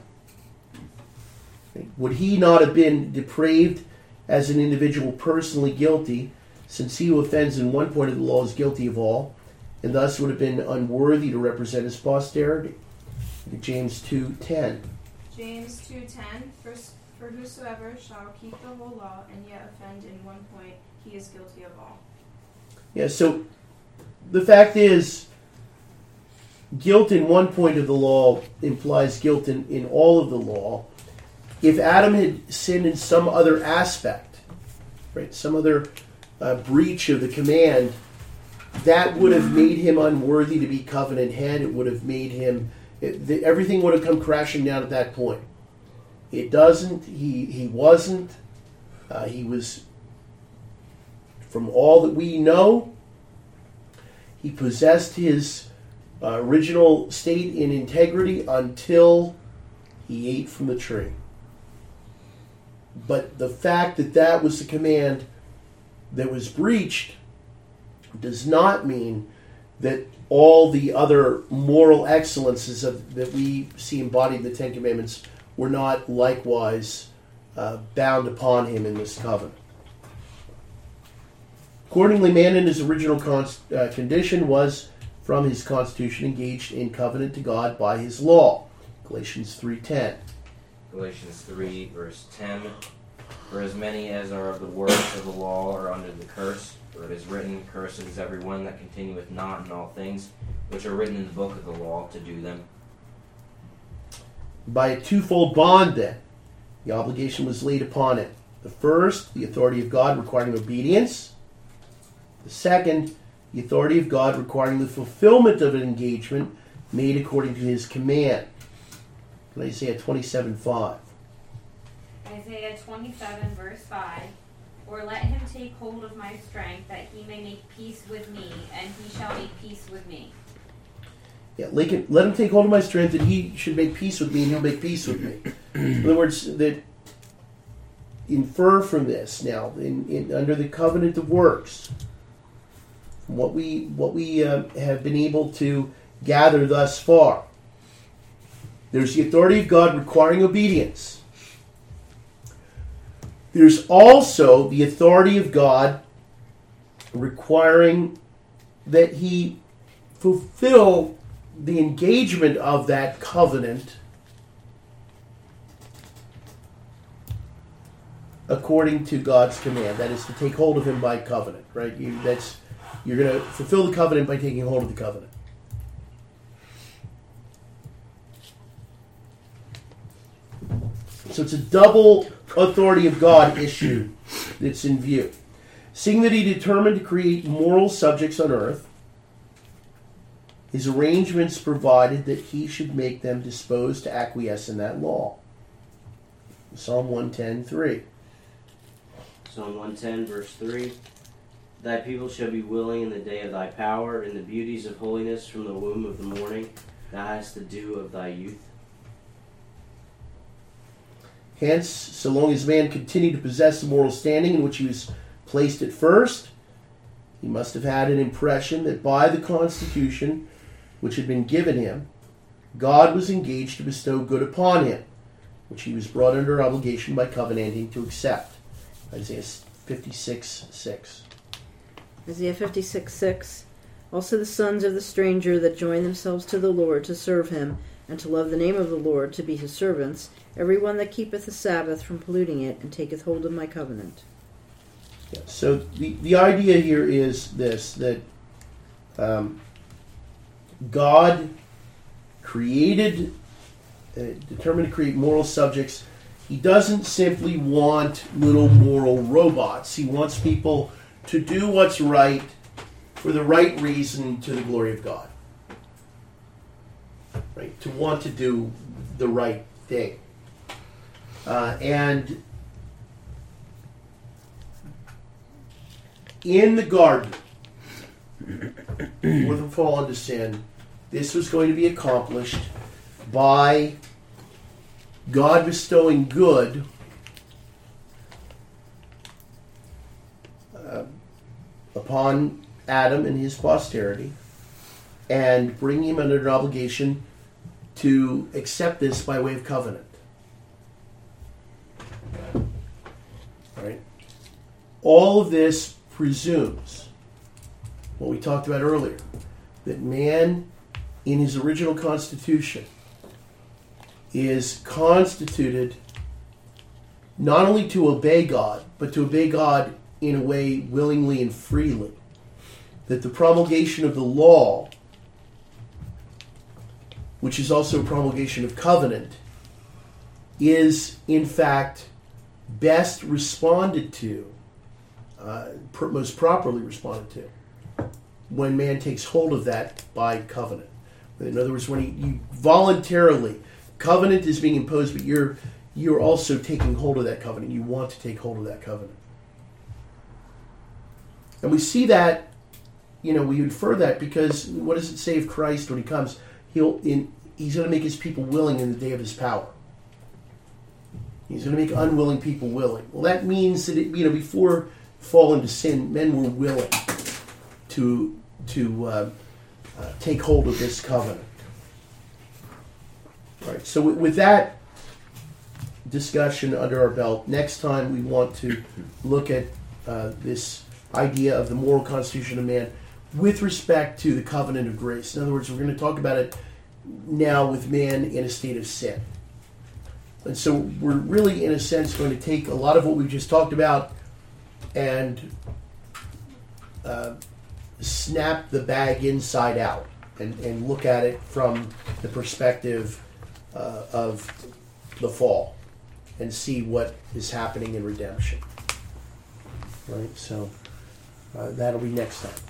Would he not have been depraved as an individual personally guilty, since he who offends in one point of the law is guilty of all, and thus would have been unworthy to represent his posterity? James 2:10. James 2:10, for whosoever shall keep the whole law and yet offend in one point, he is guilty of all. Yeah, so the fact is, guilt in one point of the law implies guilt in all of the law. If Adam had sinned in some other aspect, right, some other breach of the command, that would have made him unworthy to be covenant head. It would have made him, everything would have come crashing down at that point. It doesn't. He wasn't. He was, from all that we know, he possessed his original state in integrity until he ate from the tree. But the fact that that was the command that was breached does not mean that all the other moral excellences that we see embodied in the Ten Commandments were not likewise bound upon him in this covenant. Accordingly, man in his original condition was, from his constitution, engaged in covenant to God by his law. Galatians 3:10. Galatians 3, verse 10. For as many as are of the works of the law are under the curse, for it is written, cursed is every one that continueth not in all things which are written in the book of the law to do them. By a twofold bond, then, the obligation was laid upon it. The first, the authority of God requiring obedience. The second, the authority of God requiring the fulfillment of an engagement made according to his command. Isaiah 27:5. Isaiah 27, verse 5. Or let him take hold of my strength, that he may make peace with me, and he shall make peace with me. Yeah, let him take hold of my strength, and he should make peace with me, and he'll make peace with me. In other words, that infer from this now, under the covenant of works, what we have been able to gather thus far, there's the authority of God requiring obedience. There's also the authority of God requiring that he fulfill the engagement of that covenant according to God's command. That is to take hold of him by covenant, right? You're going to fulfill the covenant by taking hold of the covenant. So it's a double authority of God issue that's in view. Seeing that he determined to create moral subjects on earth, his arrangements provided that he should make them disposed to acquiesce in that law. Psalm 110:3. Psalm 110, verse 3. Thy people shall be willing in the day of thy power, in the beauties of holiness from the womb of the morning. Thou hast the dew of thy youth. Hence, so long as man continued to possess the moral standing in which he was placed at first, he must have had an impression that by the constitution which had been given him, God was engaged to bestow good upon him, which he was brought under obligation by covenanting to accept. Isaiah 56:6. Isaiah 56:6. Also the sons of the stranger that join themselves to the Lord to serve him, and to love the name of the Lord, to be his servants, every one that keepeth the Sabbath from polluting it, and taketh hold of my covenant. Yeah, so the idea here is this, that God created, determined to create moral subjects. He doesn't simply want little moral robots. He wants people to do what's right for the right reason to the glory of God. Right? To want to do the right thing. And in the garden, before the fall into sin, this was going to be accomplished by God bestowing good upon Adam and his posterity, and bringing him under an obligation to accept this by way of covenant. Right? All of this presumes what we talked about earlier, that man, in his original constitution, is constituted not only to obey God, but to obey God in a way willingly and freely. That the promulgation of the law, which is also a promulgation of covenant, is in fact best responded to, most properly responded to, when man takes hold of that by covenant. In other words, when you voluntarily, covenant is being imposed, but you're also taking hold of that covenant. You want to take hold of that covenant. And we see that, we infer that because what does it say of Christ when he comes? He's going to make his people willing in the day of his power. He's going to make unwilling people willing. Well, that means that before fall into sin, men were willing to take hold of this covenant. All right. So with that discussion under our belt, next time we want to look at this idea of the moral constitution of man with respect to the covenant of grace. In other words, we're going to talk about it now with man in a state of sin. And so we're really, in a sense, going to take a lot of what we've just talked about and snap the bag inside out and look at it from the perspective of the fall and see what is happening in redemption. Right? So that'll be next time.